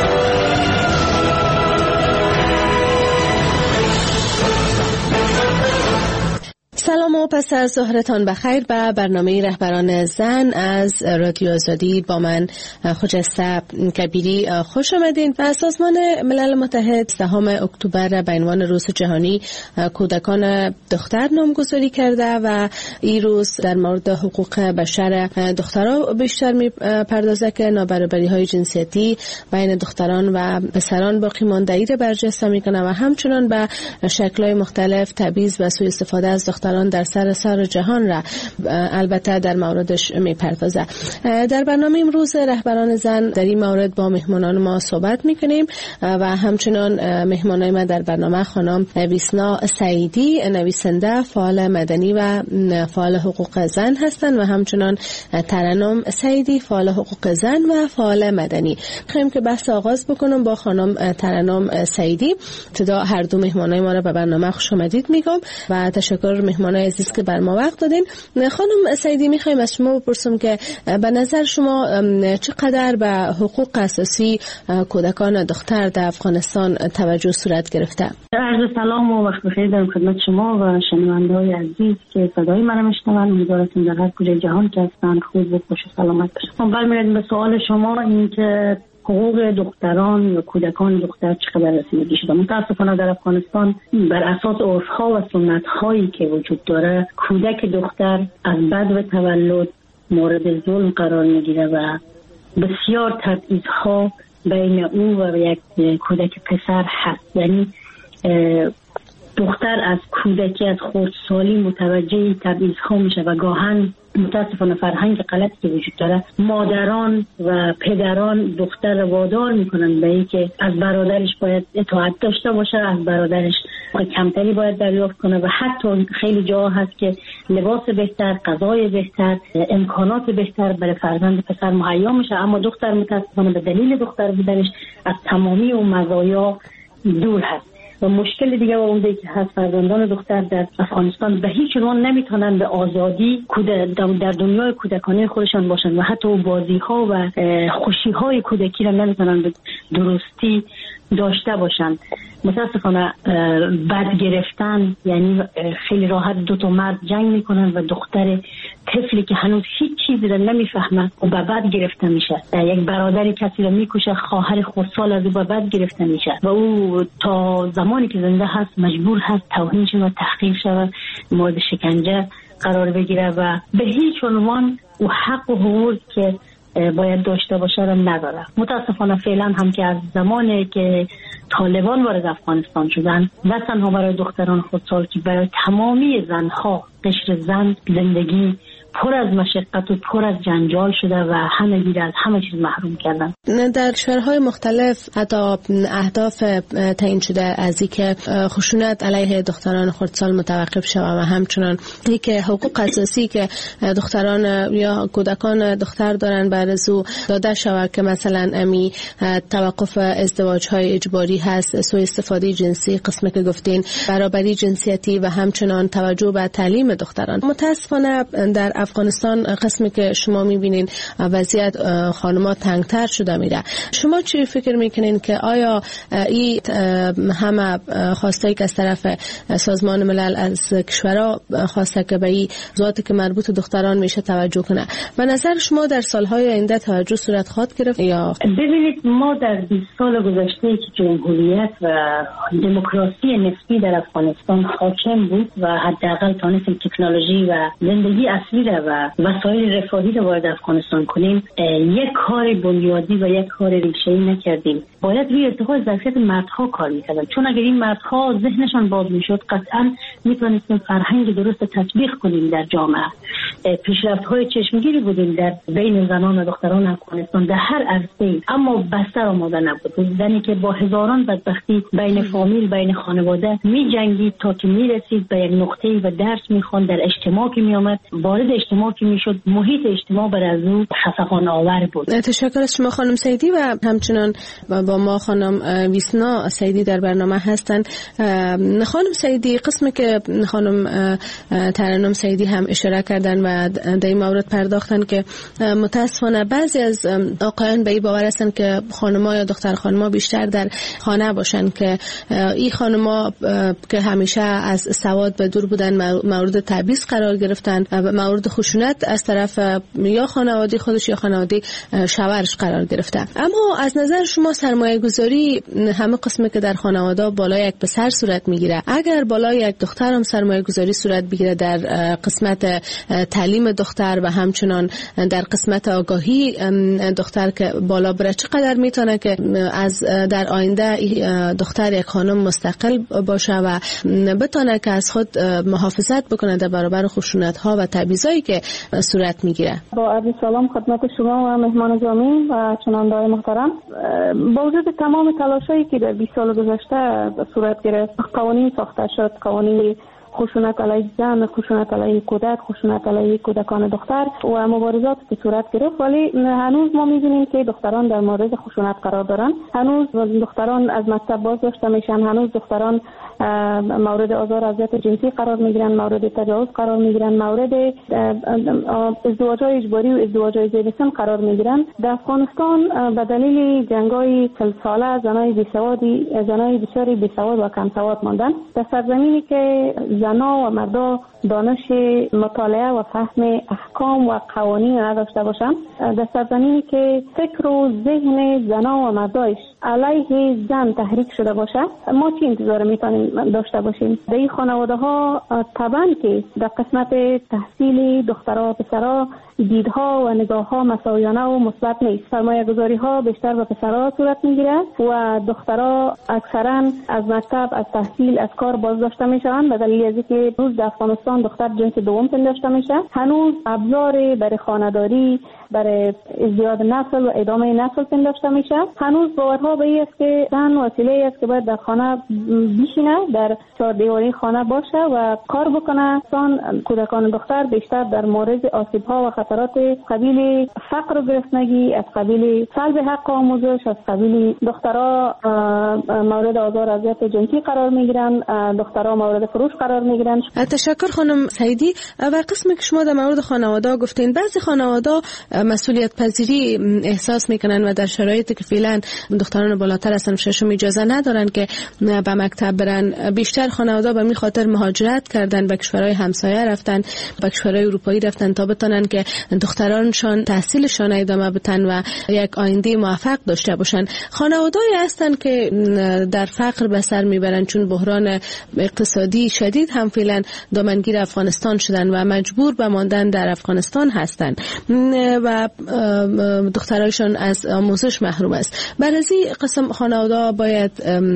سلام و پس از ظهرتان بخیر به برنامه رهبران زن از رادیو آزادی با من خجسته کبیری خوش آمدین. و سازمان ملل متحد 10 اکتبر به عنوان روز جهانی کودکان دختر نامگذاری کرده و این روز در مورد حقوق بشر دخترها بیشتر میپردازه که نابرابری های جنسیتی بین دختران و پسران باقی مانده را برجسته میکنه و همچنان به شکل‌های مختلف تبعیض و سوء استفاده از دختران در سراسر جهان را البته در موردش میپردازه. در برنامه امروز رهبران زن در این مورد با مهمانان ما صحبت میکنیم و همچنان مهمانای ما در برنامه خانم ویسنا سعیدی، نویسنده، فعال مدنی و فعال حقوق زن هستند و همچنان ترنم سعیدی، فعال حقوق زن و فعال مدنی. میخوایم که بحث آغاز بکنم با خانم ترنم سعیدی. ابتدا هر دو مهمانای ما را به برنامه خوش آمدید میگم و تشکر مهمانای عزیز که بر ما وقت دادین. خانم سعیدی، میخوایم از شما بپرسم که به نظر شما چقدر به حقوق اساسی کودکان دختر در افغانستان توجه صورت گرفته؟ عرض سلام و وقت بخیر دارم خدمت شما و شنونده‌های عزیز که صدای منو میشنون. امیدوارم در هر کجای جهان که هستند خوب و خوش و سلامت باشند. برمیگردیم به سوال شما، این که حقوق دختران و کودکان دختر چقدر رسیدگی شده. متاسفانه در افغانستان بر اساس عرف‌ها و سنت‌هایی که وجود داره کودک دختر از بدو تولد مورد ظلم قرار میگیره و بسیار تبعیض‌ها بین او و یک کودک پسر هست. یعنی دختر از کودکی از خردسالی متوجه تبعیض‌ها میشه و گاهن متاسفانه فرهنگ غلطی که وجود داره مادران و پدران دختر رو وادار میکنن به اینکه از برادرش باید اطاعت داشته باشه، از برادرش کمتری باید دریافت کنه و حتی خیلی جاها هست که لباس بهتر، غذای بهتر، امکانات بهتر برای فرزند پسر مهیا میشه، اما دختر متاسفانه به دلیل دختر بودنش از تمامی اون مزایا دور هست. و مشکل دیگه و اونده که هست فرزندان دختر در افغانستان به هیچ عنوان نمیتونن به آزادی در دنیای کودکانه خودشان باشن و حتی بازی ها و خوشی های کودکی را نمیتونن به درستی داشته باشن. متاسفانه بد گرفتن، یعنی خیلی راحت دو تا مرد جنگ میکنن و دختر طفلی که هنوز هیچ چیزی را نمیفهمه و به بد گرفته میشه. یک برادری کسی را میکشه، خواهر خردسال از او به بد گرفته میشه و او تا زمانی که زنده هست مجبور هست توهین شود، تحقیر شود، مورد شکنجه قرار بگیره و به هیچ عنوان او حق و حقوقی که باید داشته باشه را نداره. متاسفانه فعلا هم که از زمانی که طالبان وارد افغانستان شدن و تنها برای دختران خودسال که برای تمامی زنها قشر زن زندگی پر از مشقت و پر از جنجال شده و همه از همه چیز محروم کردن. در کشورهای مختلف حتی اهداف تعیین شده از اینکه خشونت علیه دختران خردسال متوقف شود و همچنان اینکه حقوق اساسی که دختران یا کودکان دختر دارن بعد از او داده شود که مثلا امی توقف ازدواج‌های اجباری هست، سوء استفاده جنسی، قسمی که گفتین برابری جنسیتی و همچنان توجه به تعلیم دختران. متاسفانه در افغانستان قسمی که شما میبینین وضعیت خانم‌ها تنگتر شده میره. شما چی فکر میکنین که آیا این همه خواسته که از طرف سازمان ملل از کشورها خواسته که به این موضوعاتی که مربوط دختران میشه توجه کنه، به نظر شما در سالهای آینده توجه صورت خواهد گرفت یا؟ ببینید ما در 20 سال گذشته که جمهوریت و دموکراسی نسبی در افغانستان حاکم بود و حداقل تونستیم تکنولوژی و زندگی اصلی و وسایل رفاهی رو وارد افغانستان کنیم، یک کار بنیادی و یک کار ریشه‌ای نکردیم. باید روی ارتقاء ظرفیت مردها کار می‌کردن، چون اگر این مردها ذهنشان باز می‌شد قطعاً می‌تونستیم فرهنگ درست تطبیق کنیم در جامعه. پیشرفت‌های چشمگیری بودیم در بین زنان و دختران افغانستان در هر عرصه‌ای، اما بستر آماده نبود. زنی که با هزاران بدبختی بین فامیل بین خانواده می‌جنگید تا که می‌رسید به یک نقطه‌ای و درس می‌خواند، در اجتماع که می‌آمد وارد اجتماع که میشد محیط اجتماع بر از او خفقان آور بود. تشکر از شما خانم سیدی و همچنان با ما خانم ویسنا سیدی در برنامه هستن. خانم سیدی، قسمی که خانم ترنم سیدی هم اشاره کردن و در این مورد پرداختن که متاسفانه بعضی از آقایان به این باور هستن که خانم‌ها یا دختر خانم‌ها بیشتر در خانه باشن، که این خانم‌ها که همیشه از سواد به دور بودن مورد تبعیض قرار گرفتن و مورد خشونت از طرف یا خانواده خودش یا خانواده شوهرش قرار گرفته. اما از نظر شما سرمایه گذاری همه قسمی که در خانواده بالای یک پسر صورت میگیره، اگر بالای یک دختر هم سرمایه گذاری صورت بگیره در قسمت تعلیم دختر و همچنان در قسمت آگاهی دختر که بالا بره، چقدر میتونه که از در آینده دختر یک خانم مستقل باشه و بتونه که از خود محافظت بکنه در برابر خشونت ها و تبعیضایی که صورت میگیره؟ با عرض سلام خدمت شما و مهمان گرامی و شنونده‌های محترم. با وجود تمام تلاشایی که در 20 سال گذشته صورت گرفت، قوانین ساخته شد، قوانین خشونت علیه زن، خشونت علیه کودک، خشونت علیه کودکان دختر و مبارزات که صورت گرفت، ولی هنوز ما می‌بینیم که دختران در مورد خشونت قرار دارن. هنوز دختران از مکتب باز داشته میشن، هنوز دختران مورد آزار اذیت جنسی قرار میگیرن، مورد تجاوز قرار میگیرن، مورد ازدواج‌های اجباری و ازدواج‌های زیر سن قرار میگیرن. در افغانستان به دلیل جنگ‌های 40 ساله زنای بسیاری بیسواد و کم سواد ماندن. در سرزمینی که زنا و مردا دانش مطالعه و فهم احکام و قوانین نداشته باشند، در سرزمینی که فکر و ذهن زنا و مردایش علیه زن تحریک شده باشه، ما چی انتظار میتونیم داشته باشیم؟ در این خانواده ها طبعا که در قسمت تحصیل دخترها و پسرها دیدها و نگاه ها مساویانه و مثبت نیست. سرمایه گذاری ها بیشتر به پسرها صورت میگیره و دخترها اکثرا از مکتب، از تحصیل، از کار باز داشته میشن به دلیل از اینکه روز در افغانستان دختر جنس دوم پنداشته میشه. هنوز ابزار برای خانه‌داری، برای ازدیاد نسل و ادامه نسل پنداشته میشه. هنوز باورها به این است که زن وسیله است که باید در خانه بشینه، در چهار دیواری خانه باشه و کار بکنه. کودکان دختر بیشتر در مورد آسیب‌ها و خطرات قبیل فقر و گرسنگی، از قبیل سلب حق آموزش، از قبیل دخترها مورد آزار اذیت جنسی قرار میگیرن، دخترها مورد فروش قرار میگیرن. تشکر خانم سیدی. و قسمی که شما در مورد خانواده گفتین، بعضی خانواده مسئولیت پذیری احساس میکنن و در شرایطی که فعلا دختران بالاتر از سن ششم اجازه ندارن که به مکتب برن، بیشتر خانواده به این خاطر مهاجرت کردن، به کشورهای همسایه رفتن، به کشورهای اروپایی رفتن تا بتونن که دخترانشان تحصیلشان ادامه بدن و یک آینده موفق داشته باشن. خانواده‌ای هستن که در فقر به سر میبرن، چون بحران اقتصادی شدید هم فعلا دامنگیر افغانستان شدن و مجبور به ماندن در افغانستان هستن. و دخترایشان از آموزش محروم است. برای این قسم خانواده باید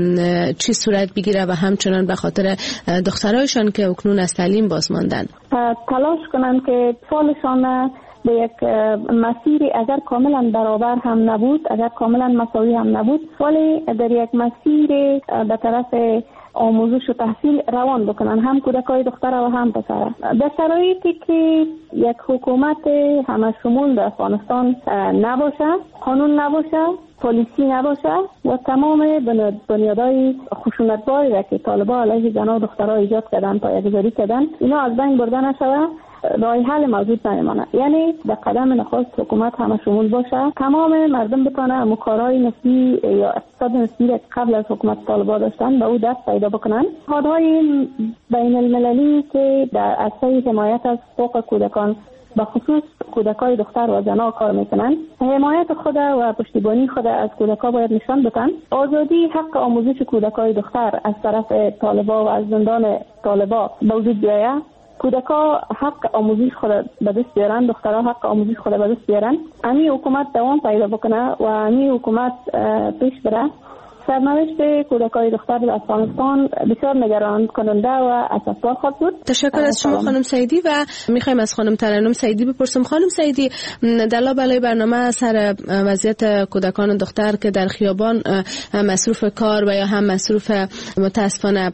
چی صورت بگیره و همچنان به خاطر دخترایشان که اکنون از تعلیم باز ماندن تلاش کنند که اطفالشان به یک مسیری اگر کاملا برابر هم نبود، اگر کاملا مساوی هم نبود، ولی در یک مسیر به طرف آموزش و تحصیل روان بکنن، هم کودکای دختر و هم پسر. در شرایطی که یک حکومت همه شمول در افغانستان نباشه، قانون نباشه، پلیسی نباشه و تمام بنیادهای خشونتباری را که طالبان علیه زنان و دخترها ایجاد کردن تا یکجوری کردن، اینا از بین برده نشوه، راه حل موجود نمیمانه. یعنی در قدم نخست حکومت همه شمول باشه، تمام مردم بتونه کارهای نسبی یا اقتصاد نسبی را قبل از حکومت طالبان داشتن به او دست پیدا بکنن. نهادهای بین المللی که در عرصه حمایت از حقوق کودکان به خصوص کودکای دختر و زنان کار میکنن، حمایت خود و پشتیبانی خود از کودکا باید نشان بدن. آزادی حق آموزش کودکای دختر از طرف طالبان و از زندان طالبان به وجود بیاید. کودکا حق آموزش خود به دست بیارن، دخترها حق آموزش خود به دست بیارن. امی حکومت دوام پیدا بکنه و امی حکومت پیش بره. سرنوشت کودکای دختر در افغانستان بسیار نگران کننده و اسفبار خواهد بود. تشکر از شما خانم سعیدی و میخوایم از خانم ترنم سعیدی بپرسم. خانم سعیدی، در بالای برنامه سر وضعیت کودکان دختر که در خیابان مصروف کار و یا هم مصروف متاسفانه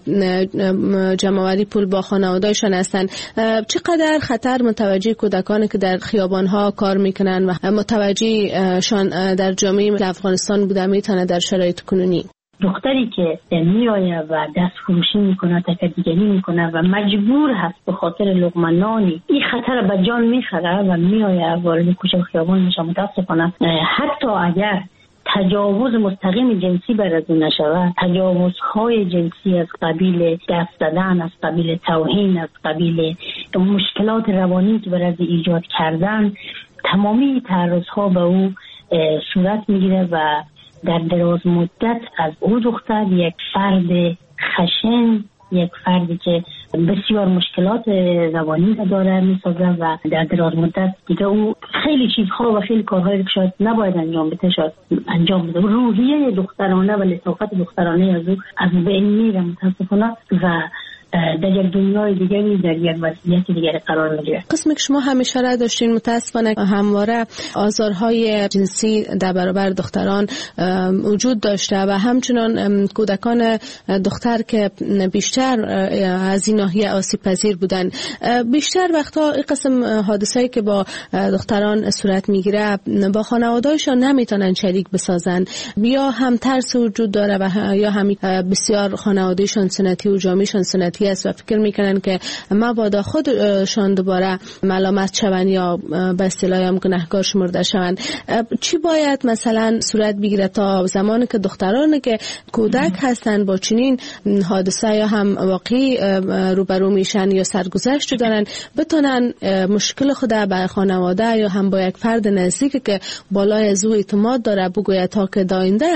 جمع‌آوری پول با خانواده‌شان هستند، چقدر خطر متوجه کودکانی که در خیابان‌ها کار میکنن و متوجه شان در جامعه افغانستان بوده میتونه در شرایط کنونی؟ دختری که میآیه و دست فروشی میکنه، تکدیگری میکنه و مجبور هست به خاطر لقمه نانی این خطر به جان میخره و میآیه وارد کوچه و خیابان میشه، متاسفانه حتی اگر تجاوز مستقیم جنسی بر از اون نشود، تجاوزهای جنسی از قبیل دست زدن، از قبیل توهین، از قبیل مشکلات روانی که بر از ایجاد کردن، تمامی تعرضها به او صورت میگیره و در دراز مدت از او دختر یک فرد خشن، یک فردی که بسیار مشکلات روانی داره میسازه و در دراز مدت دیگه او خیلی چیزها و خیلی کارهایی که شاید نباید انجام بده شاید انجام بده. روحیه دخترانه و لطافت دخترانه از او از بین میره متاسفانه و در یک دنیای دیگری، در یک وضعیت دیگری قرار میگیره. قسمی که شما همیشه را داشتین متاسفانه همواره آزارهای جنسی در برابر دختران وجود داشته و همچنان کودکان دختر که بیشتر از این ناحیه آسیب پذیر بودن. بیشتر وقتا این قسم حادثه‌ای که با دختران صورت میگیره با خانواده‌شان نمیتونن شریک بسازن، یا هم ترس وجود داره و یا هم بسیار خانواده‌شان سنتی و جامعه‌شان سنتی است و فکر میکنن که مبادا خودشان دوباره ملامت شوند یا به اصطلاح هم گناهکار شمرده شوند. چی باید مثلا صورت بگیره تا زمانی که دخترانی که کودک هستند با چنین حادثه یا هم واقعی روبرو میشن یا سرگذشت دارن بتونن مشکل خود به خانواده یا هم با یک فرد نزدیک که بالای از او اعتماد داره بگوید تا که داینده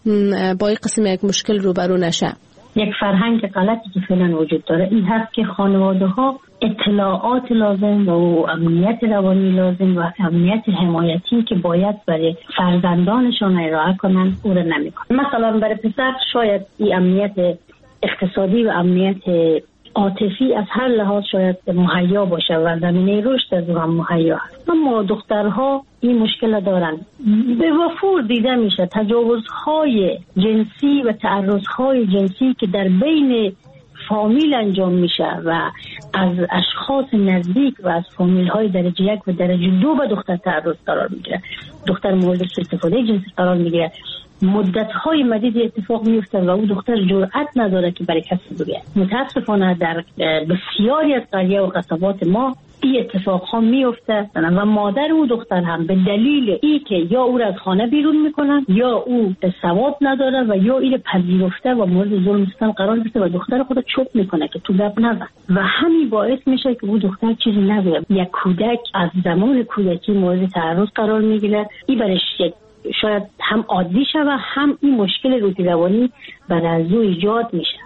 با این قسم یک مشکل روبرو نشه؟ یک فرهنگ غلطی که فعلا وجود داره این هست که خانواده ها اطلاعات لازم و امنیت روانی لازم و امنیت حمایتی که باید برای فرزندانشان ارائه کنن او را نمیکنن. مثلا برای پسر شاید این امنیت اقتصادی و امنیت عاطفی از هر لحاظ شاید مهیا باشه و زمینه رشد از او هم مهیا هست، اما دخترها این مشکل دارن. به وفور دیده میشه تجاوزهای جنسی و تعرضهای جنسی که در بین فامیل انجام میشه و از اشخاص نزدیک و از فامیل های درجه 1 و درجه 2 به دختر تعرض قرار میگیره، دختر مورد استفاده جنسی قرار میگیره، مدت‌های مدیدی اتفاق میفته و او دختر جرأت نداره که برای کسی بگه. متاسفانه در بسیاری از قریه و قصبات ما این اتفاقها میفته و مادر او دختر هم به دلیل ای که یا او را از خانه بیرون میکنن یا او سواد نداره و یا این پذیرفته و مورد ظلم ستم قرار گرفته و دختر خود چوب میکنه که تو گپ نزن و همین باعث میشه که او دختر چیزی نگه. یک کودک از زمان کودکی مورد تعرض قرار میگیره، این برش شاید هم عادی شوه هم این مشکل روحی روانی بر از او ایجاد میشه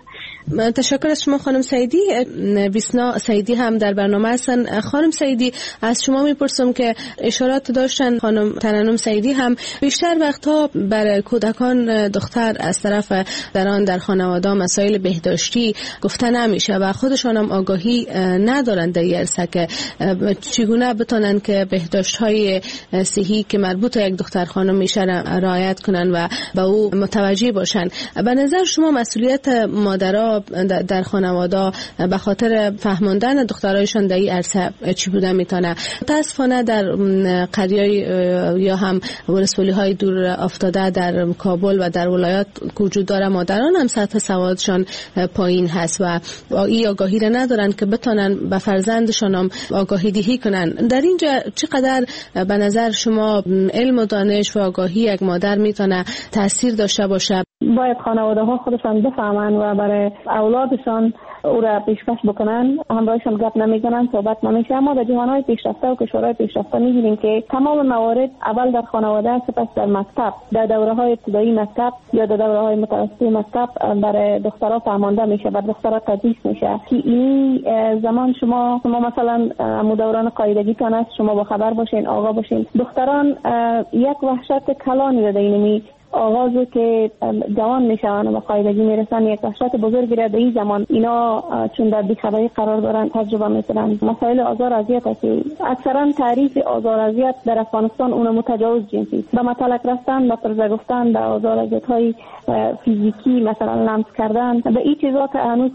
تشکر از شما خانم سعیدی. بیسنا سعیدی هم در برنامه هستن. خانم سعیدی، از شما میپرسم که اشارات داشتن خانم ترنم سعیدی هم بیشتر وقتها بر کودکان دختر از طرف دران در خانواده مسائل بهداشتی گفته نمیشه و خودشان هم آگاهی ندارند در عرصه که چگونه بتونن که بهداشت‌های صحی که مربوط به یک دختر خانم میشه رعایت کنن و به او متوجه باشن. به نظر شما مسئولیت مادرها در خانواده به خاطر فهماندن دخترایشان در این عرصه چی بوده میتونه؟ متاسفانه در قریه یا هم ولسوالی‌های دور افتاده در کابل و در ولایات وجود داره مادران هم سطح سوادشان پایین هست و این آگاهی را ندارن که بتونن به فرزندشان هم آگاهی دهی کنن. در اینجا چقدر به نظر شما علم و دانش و آگاهی یک مادر میتونه تاثیر داشته باشه؟ باید خانواده ها خودشان بفهمن و برای اولادشان او را پیشکش بکنن. همراهشان گپ نمیکنن، صحبت نمیشه. اما در جهانهای پیشرفته و کشورهای پیشرفته میگیریم که تمام موارد اول در خانواده، سپس در مکتب، در دوره‌های ابتدایی مکتب یا در دوره‌های متوسطه مکتب برای دخترها فهمانده میشه، بر دخترها تدریس میشه که این زمان شما مثلا دوران قاعدگیتان است، شما با خبر باشین، آگاه باشین. دختران یک وحشت کلانی رو دینمی آغازو که جوان میشن و قاعدگی میرسن، یک وحشت بزرگی را در این زمان اینا چون در بیخبری قرار دارن تجربه میکنن. مسائل آزار اذیت است. اکثرا تعریف آزار اذیت در افغانستان اون متجاوز جنسی به مطلق رفتن، به طرز گفتن، به آزار اذیت های فیزیکی مثلا لمس کردن، به این چیزا که هنوز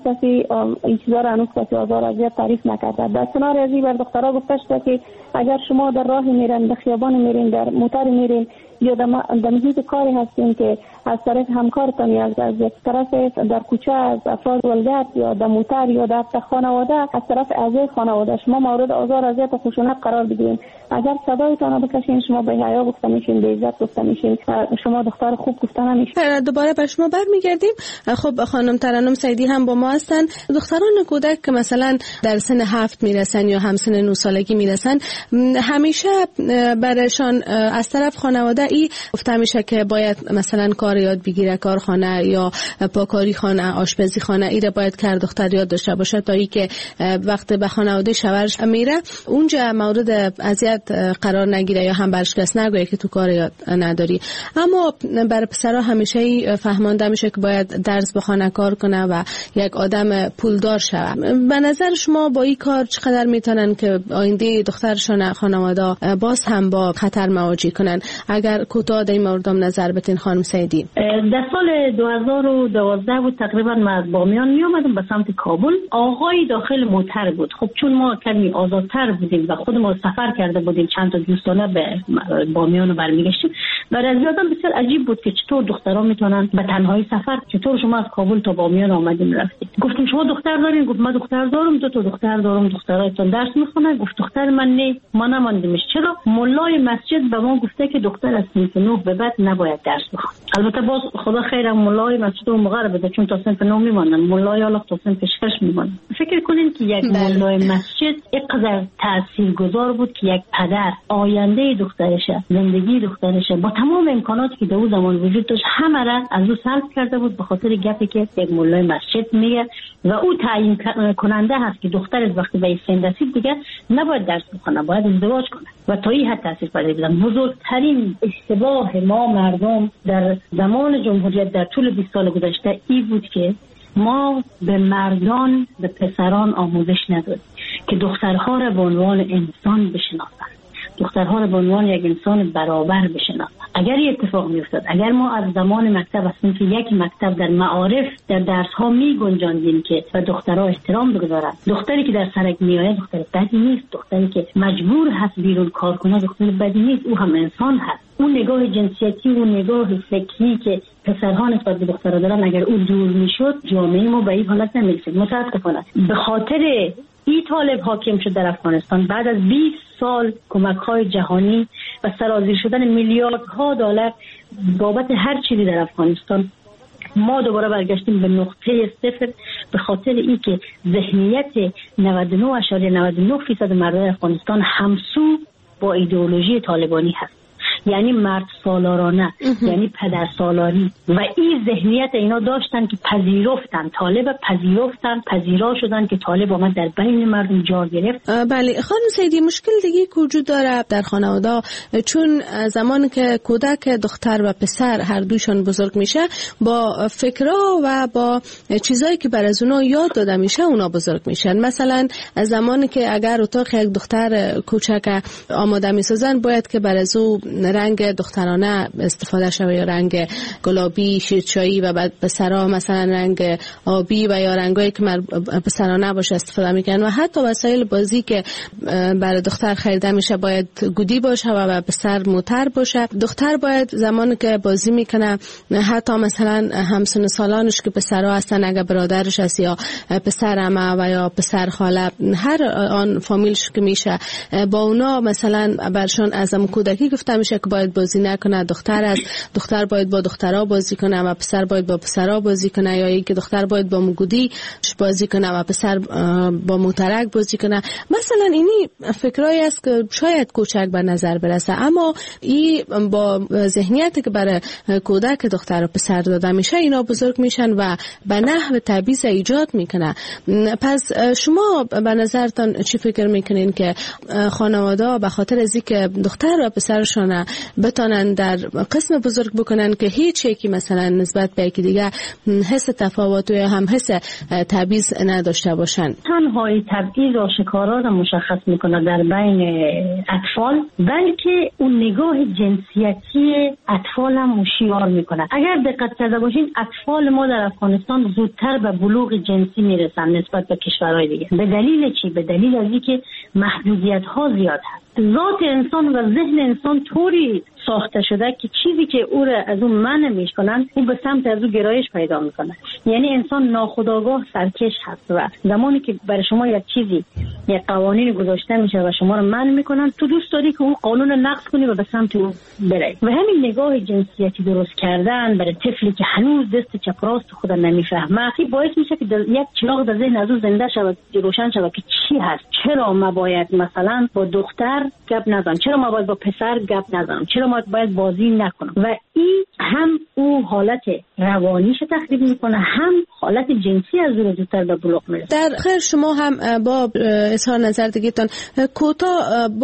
کسی آزار اذیت تعریف نکرده. در کنار ازی بر دخترها گفته شده که اگر شما در راه میرین، در خیابان میرین، در موتر میرین یا در محیط کاری هستین که از طرف همکارتان یا از یک طرف در کوچه از افراد ولگرد یا در موتر یا در خانواده از طرف اعضای خانواده شما مورد آزار اذیت و خشونت قرار بگیرین، اگر صدایتان رو بکشین شما به حیا گفته میشین، به عزت گفته میشین، شما دختر خوب گفته نمیشین. دوباره به شما برمیگردیم. خب خانم ترنم سعیدی هم با ما هستن. دختران کودک که مثلا در سن 7 میرسن یا هم سن 9 سالگی میرسن، همیشه برایشان از طرف خانواده ای گفته میشه که باید مثلا کار یاد بگیره، کارخانه یا پاکاری خانه، آشپزی خانه، ایره باید کار دختر یاد داشته باشه تا ای که وقت به خانواده شوهرش میره اونجا مورد اذیت قرار نگیره یا هم برش کس نگویه که تو کار یاد نداری. اما برای پسرها همیشه فهمانده میشه که باید درس بخونه، کار کنه و یک آدم پولدار شه. به نظر شما با این کار چقدر میتونن که آینده دخترشون خانواده باز هم با خطر مواجه کنن؟ اگر کوتاه در این مورد هم نظر بدین خانم سعیدی. در سال 2012 بود تقریبا ما از بامیان می اومدیم به سمت کابل. آقای داخل موتر بود. خب چون ما کمی آزادتر بودیم و خودمون سفر کرده بودیم، چند تا دوستانه به بامیان رو برمیگشتیم، برای آدم بسیار عجیب بود که چطور دخترها میتونن به تنهایی سفر، چطور شما از کابل تا بامیان آمدیم رفتیم. گفتیم شما دختر دارین؟ گفت من دختر دارم، 2 تا دختر دارم، دخترایتون درس میخونن. گفت دختر من نه، ما نماندیمش. چرا؟ مولای مسجد به ما گفته که دختر از سنف 9 به بعد نباید درس بخونه. البته باز خدا خیر مولای مسجد اون موقع بده، چون تا سنف 9 میمونن، مولای حالا تا سنف 6 میمونن. فکر کنین که یک مولای مسجد اینقدر تاثیرگذار بود که یک پدر آینده دخترشه، زندگی دخترشه با تمام امکاناتی که در اون زمان وجود داشت همه را از او سلب کرده بود به خاطر گپی که یک مولای مسجد میگه و او تعیین کننده هست که دختر وقتی به سن رسید دیگه نباید درس بخونه، باید ازدواج کنه و تا این حد تاثیر پذیر بود. بزرگترین اشتباه ما مردم در زمان جمهوریت در طول 20 سال گذشته این بود که ما به مردان، به پسران آموزش ندادیم که دخترها را به عنوان انسان بشناسن، دخترها را به عنوان یک انسان برابر بشناسن. اگر این اتفاق میافتاد، اگر ما از زمان مکتب هستیم که یک مکتب در معارف در درس ها می گنجاندیم که به دخترها احترام بگذارن، دختری که در سرک میآید دختر بدی نیست، دختری که مجبور هست بیرون کار کنه دختر بدی نیست، او هم انسان هست. اون نگاه جنسیتی و نگاه فکری که پسرها نسبت به دخترها دارن اگر اون دور میشد جامعه ما به این حالت نمیرسید. متاسفانه به خاطر این طالب حاکم شد در افغانستان. بعد از 20 سال کمک‌های جهانی و سرازیر شدن میلیاردها دلار بابت هر چیزی در افغانستان، ما دوباره برگشتیم به نقطه صفر به خاطر اینکه ذهنیت 99.99% مردم افغانستان همسو با ایدئولوژی طالبانی هست. یعنی مرد سالارانه، یعنی پدر سالاری، و این ذهنیت اینا داشتن که پذیرفتن، طالب پذیرا شدن که طالب آمد در بین مردم جا گرفت. بله خانم سیدی، مشکل دیگه که وجود داره در خانواده، چون زمانی که کودک دختر و پسر هر دوشان بزرگ میشه با فکرها و با چیزایی که بر از اونا یاد داده میشه اونا بزرگ میشن. مثلا زمانی که اگر اتاق یک دختر کوچک آماده میسازن باید که بر از او رنگ دخترانه استفاده شود یا رنگ گلابی شیرچایی و بعد پسرها مثلا رنگ آبی و یا رنگایی که پسرانه باشه استفاده میکنن و حتی وسایل بازی که برای دختر خریده میشه باید گودی باشه و پسر موتر باشه. دختر باید زمانی که بازی میکنه حتی مثلا همسن سالانش که پسرها هستن اگر برادرش هست یا پسر عمه و یا پسر خاله هر آن فامیلش که میشه با اونا مثلا برشان از کودکی گفته میشه که باید بازی نکنه. دختر باید با دخترها بازی کنه و پسر باید با پسرها بازی کنه، یا اینکه دختر باید با مگودی بازی کنه و پسر با موترک بازی کنه. مثلا اینی فکرایی است که شاید کوچک به نظر برسه، اما این با ذهنیتی که برای کودک دختر و پسر داده میشه اینا بزرگ میشن و به نحو تبعیض ایجاد میکنه. پس شما به نظرتان چی فکر میکنین که خانواده به خاطر از اینکه دختر و پسرشون بتونن در قسم بزرگ بکنن که هیچ یکی مثلا نسبت به یکی دیگه حس تفاوت یا هم حس تبعیض نداشته باشن؟ تنهایی تبعیض آشکارا را مشخص میکنه در بین اطفال، بلکه اون نگاه جنسیتی اطفال هم هوشیار میکنه. اگر دقت کرده باشین اطفال ما در افغانستان زودتر به بلوغ جنسی میرسن نسبت به کشورهای دیگه. به دلیل چی؟ به دلیل از اینکه محدودیت ها زیاد هست. ذات انسان و ذهن انسان طوری ساخته شده که چیزی که او را از اون منع میکنن او به سمت از او گرایش پیدا میکنه. یعنی انسان ناخودآگاه سرکش هست و زمانی که برای شما یک چیزی یک قوانین گذاشته میشه و شما رو منع میکنن، تو دوست داری که اون قانون نقض کنی و به سمت او بری. و همین نگاه جنسیتی درست کردن برای طفلی که هنوز دست چپ راست خود نمیفهمه باعث میشه که یک چراغ در ذهن از او زنده شود، روشن شود که چی هست. چرا ما باید مثلا با دختر گپ نزنم، چرا ما باید با پسر گپ نزنم، چرا ما باید بازی نکنم. و این هم او حالت روانیش تخریب میکنه، هم حالت جنسی از او زودتر به بلوغ میرسه. در خیر شما هم با اظهار نظر دیگه‌تون کوتاه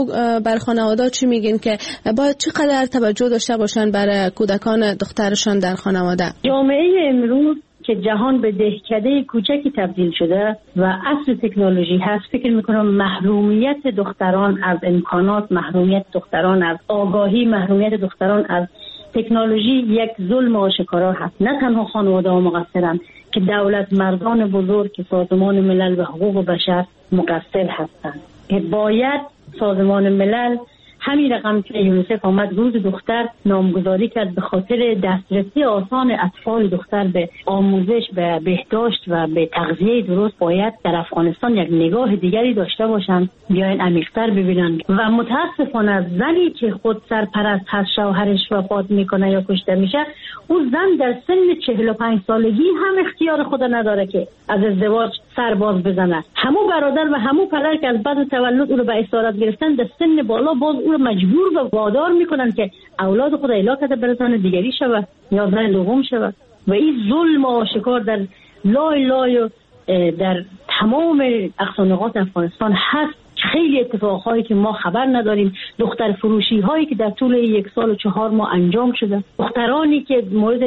بر خانواده چی میگین که باید چقدر توجه داشته باشن برای کودکان دخترشان در خانواده؟ جامعه امروز که جهان به دهکده کوچکی تبدیل شده و عصر تکنولوژی هست، فکر میکنم محرومیت دختران از امکانات، محرومیت دختران از آگاهی، محرومیت دختران از تکنولوژی یک ظلم آشکارا هست. نه تنها خانواده ها مقصرند که دولت مردان بزرگ که سازمان ملل و حقوق بشر مقصر هستند که باید سازمان ملل همین رقم که یونیسف آمد روز دختر نامگذاری کرد به خاطر دسترسی آسان اطفال دختر به آموزش، به بهداشت و به تغذیه درست، باید در افغانستان یک نگاه دیگری داشته باشند، بیاین عمیق‌تر ببینن. و متاسفانه زنی که خود سرپرست هست شوهرش وفات میکنه یا کشته میشه، اون زن در سن 45 سالگی هم اختیار خود نداره که از ازدواج سرباز بزنه. همو برادر و همو پدر که از بعد تولد او رو به اسارت گرفتن در سن بالا باز او رو مجبور و وادار میکنن که اولاد خود اعلاق کرده بر زن دیگری شود یا زن دوم شود. و این ظلم آشکار در لای در تمام اقصانقاط افغانستان هست. خیلی اتفاقهایی که ما خبر نداریم، دختر فروشی هایی که در طول 1 سال و 4 ماه انجام شده، دخترانی که مورد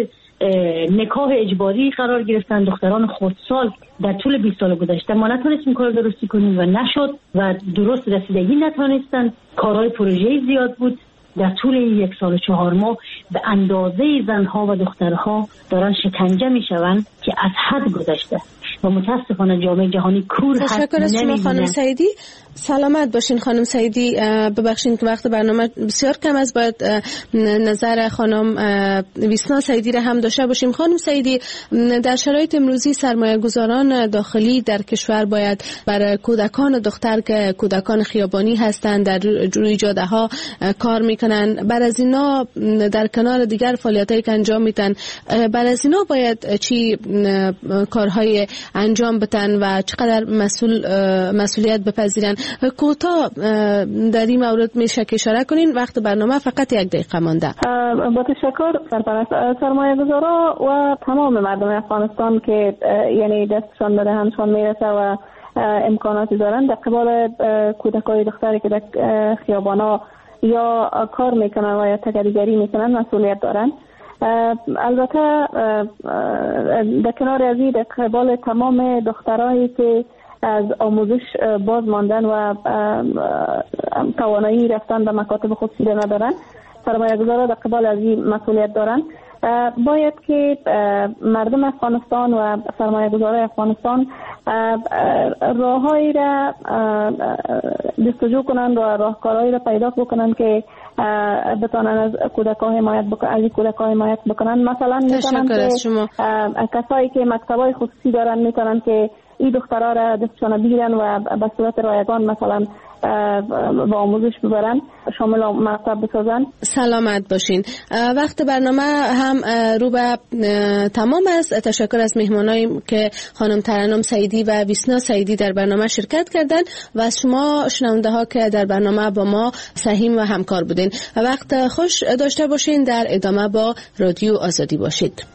نکاح اجباری قرار گرفتن، دختران خردسال در طول 20 سال گذشته ما نتونستیم کار درستی کنیم و نشد و درست رسیدگی نتونستن. کارهای پروژه‌ای زیاد بود. در طول 1 سال و 4 ماه به اندازه زنها و دخترها دارن شکنجه میشوند که از حد گذشته و متاسفانه جامعه جهانی کور هست. تشکر از شما خانم سعیدی. سلامت باشین خانم سعیدی. ببخشید که وقت برنامه بسیار کم است، باید نظر خانم ویسنا سعیدی را هم داشته باشیم. خانم سعیدی، در شرایط امروزی سرمایه گذاران داخلی در کشور باید برای کودکان دختر که کودکان خیابانی هستند در روی جاده ها کار میکنن، بر از اینا در کنار دیگر فعالیتایی که انجام میدن، بر از اینا باید چی کارهای انجام بدن و چقدر مسئولیت بپذیرن؟ کوتاه در این مورد میشه که اشاره کنین؟ وقت برنامه فقط 1 دقیقه مانده. با تشکر سرپرست. سرمایه‌گذارا و تمام مردم افغانستان که یعنی دستشان به دهنشان میرسه و امکاناتی دارن در قبال کودکای دختری که در خیابانا یا کار میکنن و یا تگریگری میکنن مسئولیت دارن. البته در کنار از این در قبال تمام دخترایی که از آموزش باز ماندن و توانایی رفتن به مکاتب خصوصی ندارن، سرمایه‌گذارا در قبال از این مسئولیت دارن. باید که مردم افغانستان و سرمایه‌گذارای افغانستان راههایی را جستجو کنند و راهکارهایی را پیدا بکنند که بتوانند از کودکان حمایت بکنند. مثلا میتونن که کسایی که مکتبای خصوصی دارن میتونن که این دخترها را دستشان بگیرن و به صورت رایگان مثلا با آموزش ببرن، شامل مکتب بسازن. سلامت باشین. وقت برنامه هم رو به تمام است. تشکر از مهمانایی که خانم ترنم سعیدی و ویسنا سعیدی در برنامه شرکت کردند و از شما شنونده ها که در برنامه با ما سهیم و همکار بودین. وقت خوش داشته باشین. در ادامه با رادیو آزادی باشید.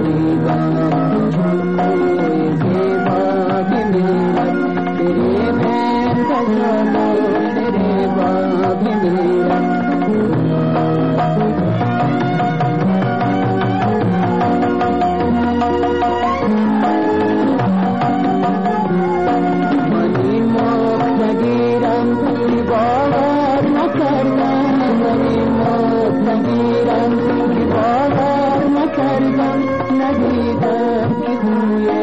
Thank you. ندیدم که خوی